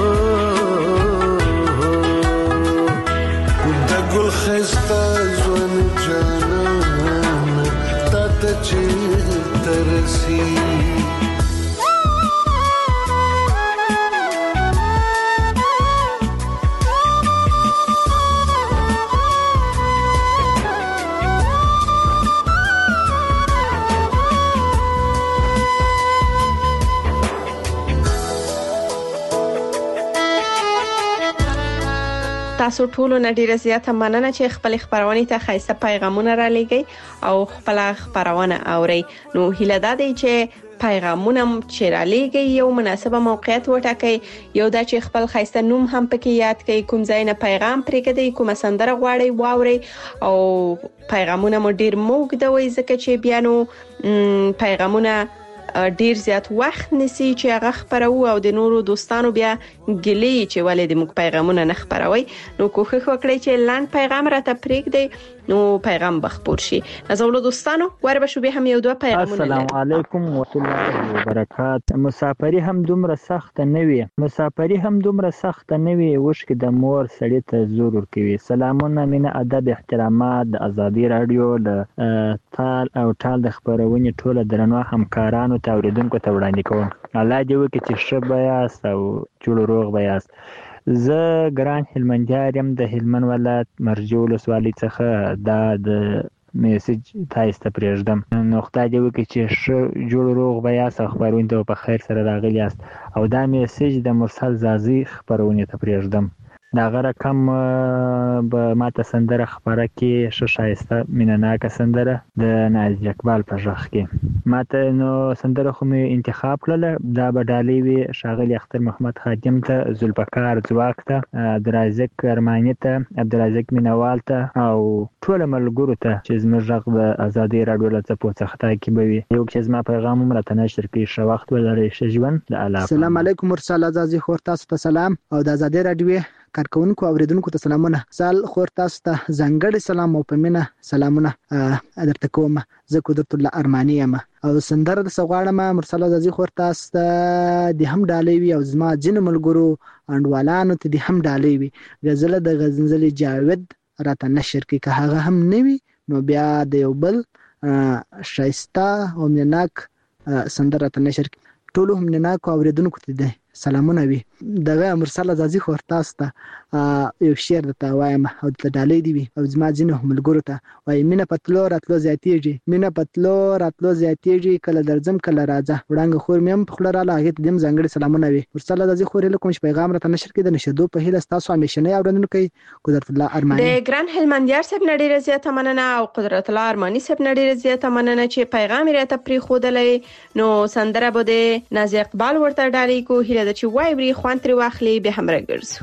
Speaker 18: د ګل خسته ځوان جانان ته ترسي
Speaker 4: تاسو ټول نه ډیره زیاته مننه چې خپل خبرونه ته خاصه پیغامونه را لګي او خپل خبرونه اوري. نو هیله ده چې پیغامونه چې را لګي یو مناسبه موقعیت وټاکي، یو دا چې خپل خاصه نوم هم پکې یاد کړئ، کوم ځای نه پیغام پرېږدئ، کوم سندره غواړئ واورئ او پیغامونه مو ډیر موږدوي ځکه چې بیا نو پیغامونه ډیر زیات وخت نسی چې هغه خبرو او د نورو دوستانو بیا ګلې چې ولې د موږ پیغامونه نه خبروي. نو کوښښ وکړئ چې لاند پیغام راته پرېږدئ نو پیغام بخپور شي. نازولو دوستانو وربه شو به هم یو دوه پیغامونه.
Speaker 19: السلام علیکم ورحمت الله وبرکاته. مسافری هم دومره سخت نه وي، مسافری هم دومره سخت نه وي وشکې د مور سړی ته زور ورکوي. سلامونه، مینه، ادب، احترامات د ازادي رادیو د تال او ټال د خبرونې ټوله درنو همکارانو ته اوریدونکو ته وړاندې کوم. الله دې وکړي چې ښه بیاست او جوړ روغ بیاست. زه ګران هلمندیار یم د هلمند ولایت مرجو ولسوالۍ څخه دا د میسج تاسو ته پرېږدم. نو خدای دې وکړي چې ښه جوړ روغ بیاست او خبرونه ته په خیر سره راغلي یاست. او دا میسج د مرسل زازي خبرونه ته پرېږدم. دا غره کم به ماته سندره خبره کې ښه ښایسته مینهناکه سندره د نازي اقبال په غږ کې ماته نو سندره خو مې انتخاب کړله. دا به ډالۍ وي ښاغلي اختر محمد خادم ته، ذوالفقار ځواک ته، عبدالرازق ارماني ته، عبدالرازق مینوال ته او ټولو ملګرو ته چې زموږ غږ د ازادۍ راډیو له څپو څخه تعقیب وي. یو چې زما پیغام هم راته نشر کړي. ښه وخت ولرئ، ښه ژوند. د الله
Speaker 20: السلام علیکم مرسل ازازي خور تاسو ته سلام او د ازادۍ راډیو کارکونکو اوریدونکو ته سلامونه. سال خور تاسو ته ځانګړی سلام او پمنه سلامونه درته کوم. زه قدرت الله ارماني یم او سندره د سغواړم مرسل ازازي خور تاسو ته د هم ډالۍ وي او زما جن ملګرو انډوالانو ته د هم ډالۍ وي. غزل د غزنزلي جاوید راته نشر کی که هغه هم نوي نو بیا د یو بل شایسته او مناک سندره ته نشر کی. ټولو هم مناک اوریدونکو ته ده سلامونه وي. دغه مرسل ازازي خور تاسو ته یو شعر درته وایم او د ډالۍ دی وي او زما ځینو ملګرو ته وایي مینه پتلو راتلو زیاتېږي، مینه پتلو راتلو زیاتېږي، کله درځم کله راځه وړانګه خور مې هم په خوله راله هغې ته دې هم ځانګړي سلامونه وي. مرسل ازازي خور هیله کوم چې پیغام راته نشر کړي. د نشردو په هیله ستاسو همیشنی اورېدونکی قدرت الله ارماني.
Speaker 4: د ګران هلمندیار صاحب نه ډېره زیاته مننه او قدرت الله ارماني صاحب نه ډېره زیاته مننه چې پیغام یې راته پرېښودلی. نو سندره به د نازي اقبال ورته ډالۍ کو. هیله ده چې وایي خوان ترې واخلي به هم راګرځو.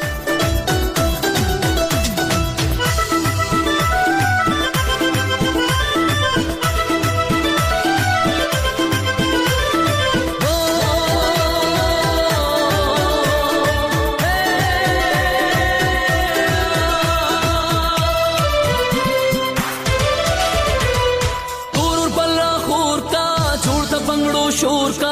Speaker 21: शोर का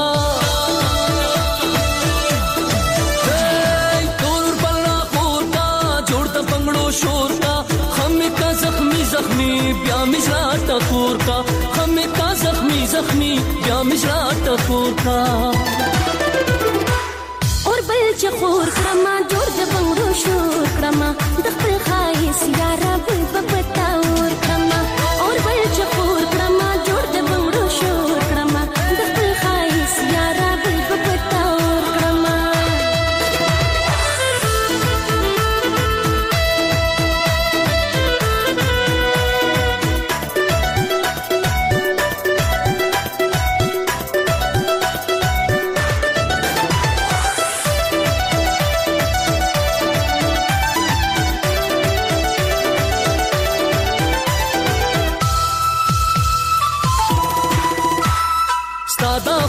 Speaker 21: तोर पल्ला खोर का जोड़ता पंगड़ो शोर का हमें का जख्मी जख्मी ब्या मिश्रा टकोर का हमें का जख्मी जख्मी ब्या मिश्रा टकोर का
Speaker 6: और बल चखोर क्रमा जोड़ द पंगड़ो शोर क्रमा दखल खाइस यारा बुल बपता और क्रमा और बल चखोर क्रमा जोड़ द पंगड़ो शोर क्रमा दखल खाइस यारा बुल बपता और क्रमा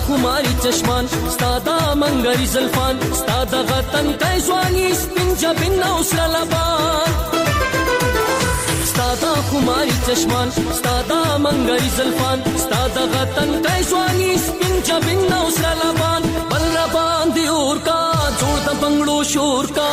Speaker 21: خماري چشمان ستادا منګري زلفان ستادا غتن کای ځواني سپین جبین او سره لبان ستادا خماري چشمان ستادا منګري زلفان ستادا غتن کای ځواني سپین جبین او سره لبان بل ربان دی اور کا جوړ د بنگړو شور کا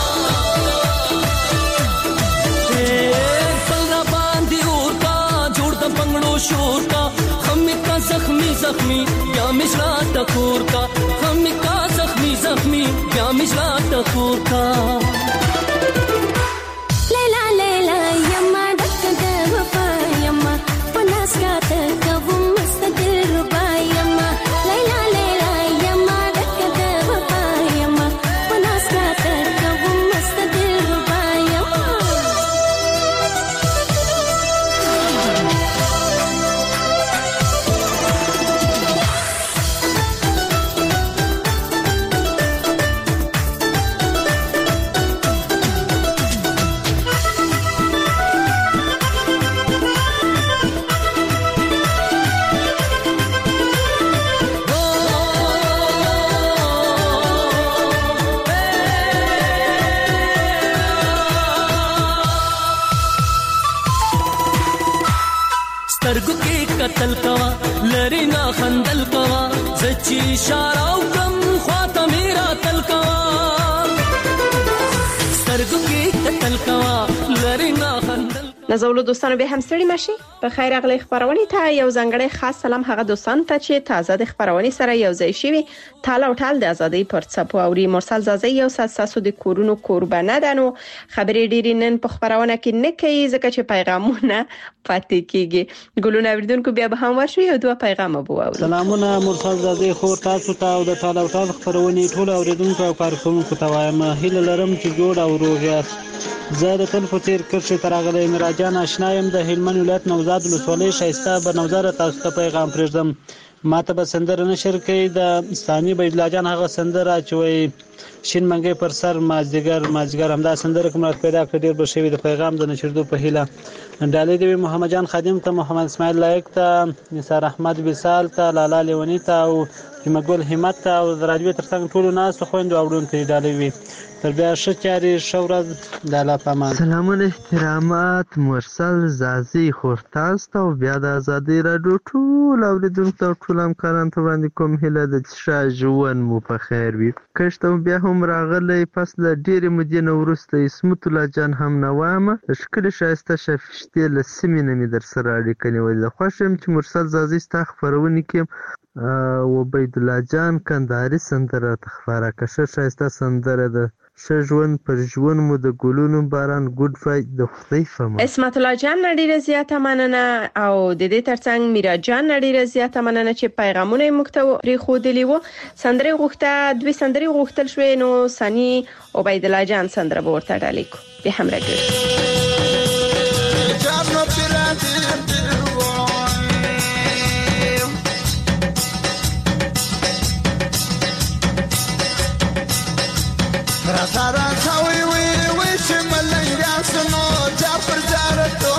Speaker 21: بل ربان دی اور کا جوړ د بنگړو شور کا خمی کا زخمی زخمی بیا مجرا ټکور کا خمی کا زخمی زخمی بیا مجرا ټکور کا
Speaker 6: لیلا لیلا یما ډک د وفا یما پناس کا ته کوم مستقل ربا یما لیلا لیلا یما ډک د وفا یما پناس کا ته کوم مستقل ربا یما
Speaker 21: سترګو کې قتل کوا لری نا خندل کوا زچی اشاره وکم خواته میرا تل کوا سترګو کې قتل کوا لری نا خندل
Speaker 4: نازولو دوستانو به هم ستړي مشي په خیر اغلی خبرونه ته یو ځنګړی خاص سلام هغه دوستان ته چې تازه د خبرونه سره یو ځای شي تاله او ټال د ازادۍ پر څپو اوري مرسل زازي یو ساسو د کورونو قربانه دنو خبرې ډېرې نن په خبرونه کې نه کوي ځکه چې پیغامونه پاتې کیږي ګلونه اوریدونکو بیا به هم ورشي یو دوه پیغام بو اوري
Speaker 5: سلامونه مرسل زازي خو تاسو ته او د تاله او ټال خبرونه ټول اوریدونکو او کارکونکو ته وایم هیله لرم چې جوړ او روغ یاست زه د تل په تیر کرښې تراغلي مراجان آشنایم د هلمند ولایت نوزاد ولسوالۍ شایسته بنوزار تاسو ته پیغام پرېږدم ماته به سندره نشر کوي د ثاني بيدلا جان هغه سندره چې وي شین منګي پر سر مازیګر همدا سندره کوم پیدا کړ ډیر بشوي د پیغام د نشردو په هیله ډالې دی محمد جان خادم ته محمد اسماعیل لایق ته نثار احمد وصال ته لالا لیونی ته او جمګل همت ته او راجوي ترڅنګ ټول ناس خويندو اورونکو ډالې وي تر بیا شچاري شورز د لا پامان
Speaker 22: سلامونه احترامات مرسل زازي خورتاست او بیا د ازادي رادیو ټول اوریدونکو ټول همکاران ته باندې کوم هله د شاجون مو په خیر وي کښته بیا هم راغلی پس له ډېرې مودې نه وروسته اسمت الله جان هم نوامه ښکلې ښایسته شفشتې له سیمې نه مې در سره اړیکه نیولې خوښ یم چې مرسل زازي ستا خپرونې کې عبید الله جان کندهاري سندره ته خپاره کړه ښه ښایسته سندره ده ښه ژوند پر ژوند مو د ګلونو باران ګډ فای د خدای فهم
Speaker 4: اسمت الله جان ډیره زیاته مننه او د دې ترڅنګ میرا جان ډیره زیاته مننه چې پیغامونه موږ ته پرې خودلی وو سندره غوښته دوی سندره غوښتل شوې نو سني عبید الله جان سندره ورته ډالې کو به هم راګر
Speaker 18: Razara kawi we shimalanga suno japar jarato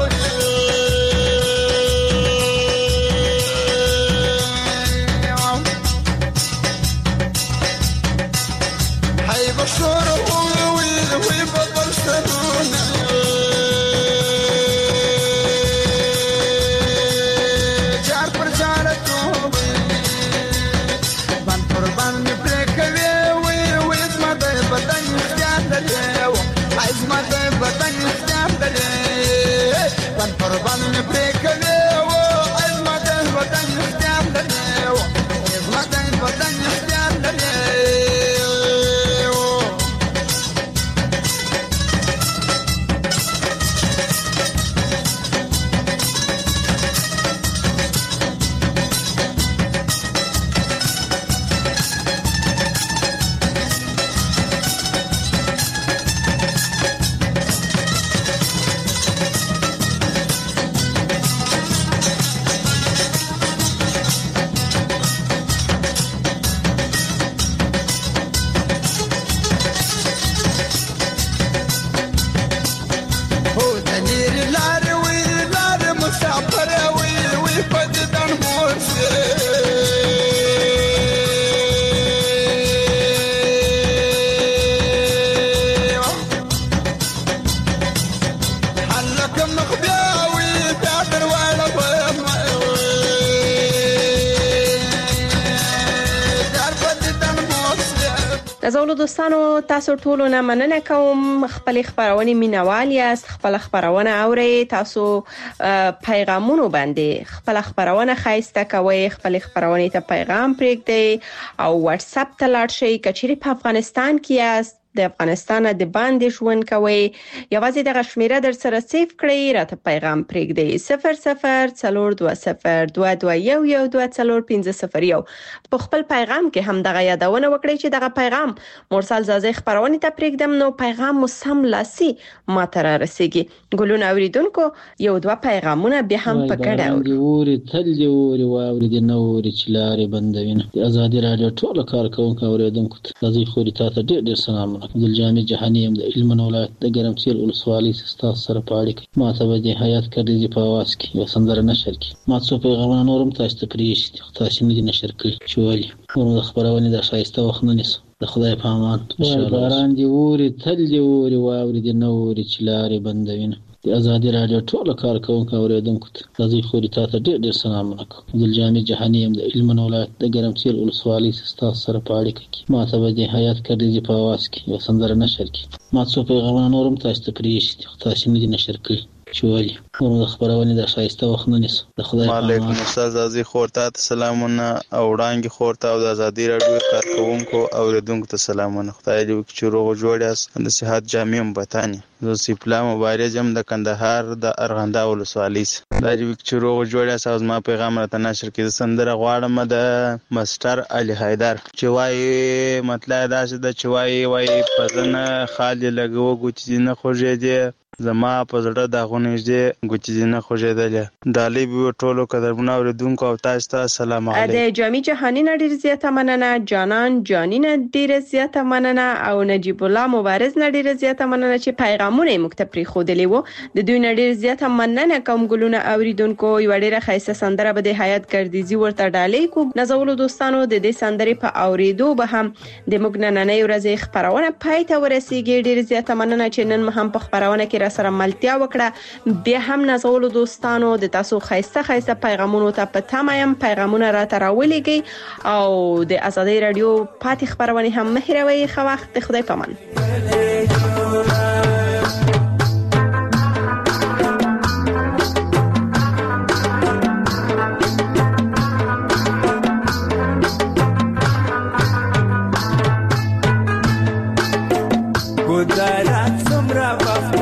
Speaker 18: hay bashur we babal saruna
Speaker 4: نازولو دوستانو تاسو ټولو نه مننه کوم خپل خبرونه مینوال یاست خپل خبرونه اوري تاسو پیغامونه باندې خپل خبرونه خایسته کوي خپل خبرونه ته پیغام پرېږدئ او واتس اپ ته لاړ شئ کچېرې په افغانستان کې یاست د افغانستان د باندې ژوند کوي یوازې د غشمیره در سره سیف کړئ راته پیغام پرېږدئ 004222112501 په خپل پیغام کې هم دغه یادونه وکړئ چې دغه پیغام مرسل زازی خبرونه ته پرېږدم نو پیغام مو سم لاسي ما ته را رسیږي ګلونه اوریدونکو یو دوه پیغامونه به هم په ګډه
Speaker 5: اوري تل دی اوري واوري د نوري چلارې بندوینه د ازادي رادیو ټول کارکونکو اوریدونکو ته زازی خوري تاسو ډېر سلام عبدالجامع جهانی هم د علم ولایت د ګرمسیر ولسوالۍ ستاسو سره په اړیکه ما ته د حیات کړي په आवाज کې یو سندره نشر کی ما څو پیغامونه نورم تاسو ته پریږدي تاسو نه نشر کړئ چې ولې نو خبرونه د شایسته وخت نه نیسو د خدای په امان ان شاء الله باران دی اوري تل دی اوري واوري د نوري چلارې بندوینه د ازادي رادیو ټول کارکونکو اوریدونکو ته زازی خوري تاسو ډېر سلامونه کوم عبدالجامع جهانی هم د علم ولایت د ګرمسیر ولسوالۍ ستاسو سره په اړیکه کې ما ته د حیات کړي په आवाज کې یو سندره نشر کی ما څو پیغامونه نورم تاسو ته پریږدي تاسو نه نشر کړئ چې ولې نو خبرونه د شایسته وخت نه نیسو د خدای په امان
Speaker 2: علیکم استاد زازی خورته سلامونه او وړاندې خورته او د ازادي رادیو کارکونکو اوریدونکو ته سلامونه خدای دې وکړي چې روغ جوړ یاست د صحت جامع بتانی زه سیپلا مبارز هم د کندهار د ارغنده ولسوالۍ دا دې وکړي چې روغ جوړ یاست او ما پیغام راته نشر کړي سندره غواړم د مستر علي حیدر چې وایي مطلب دا چې د چوي وایي پزنه خالي لګو ګوتې نه خوږې دي زما په زړه د غونېږي ګوتې نه خوږېدلې دالې به ټولو قدرمنو اوریدونکو او تاسو ته سلام علیکم
Speaker 4: د جامع جهانی نه ډیر زیاته مننه جانان جانی نه ډیر زیاته مننه او نجیب الله مبارز نه ډیر زیاته مننه چې پیغامونه مکتب خودلې وو د دوی نه ډیر زیاته مننه کوم ګلونه اوریدونکو یو ډیره خیسه سندره به د حیات کردیزي ورته ډالې کو نزولو دوستانو د دې سندرې په اوریدو به هم د مګنننې ورځې خبرونه پای ته ورسیږي ډیر زیاته مننه چې نن هم په خبرونه کې سره ملتیا وکړه بیا هم نازولو دوستانو د تاسو خیسته پیغامونو ته په تمایم پیغامونه را تراولېږي او د ازادي رادیو پاتې خبرونه هم مهیروي خو وخت خدای پامان
Speaker 18: ګودارات څومره وخت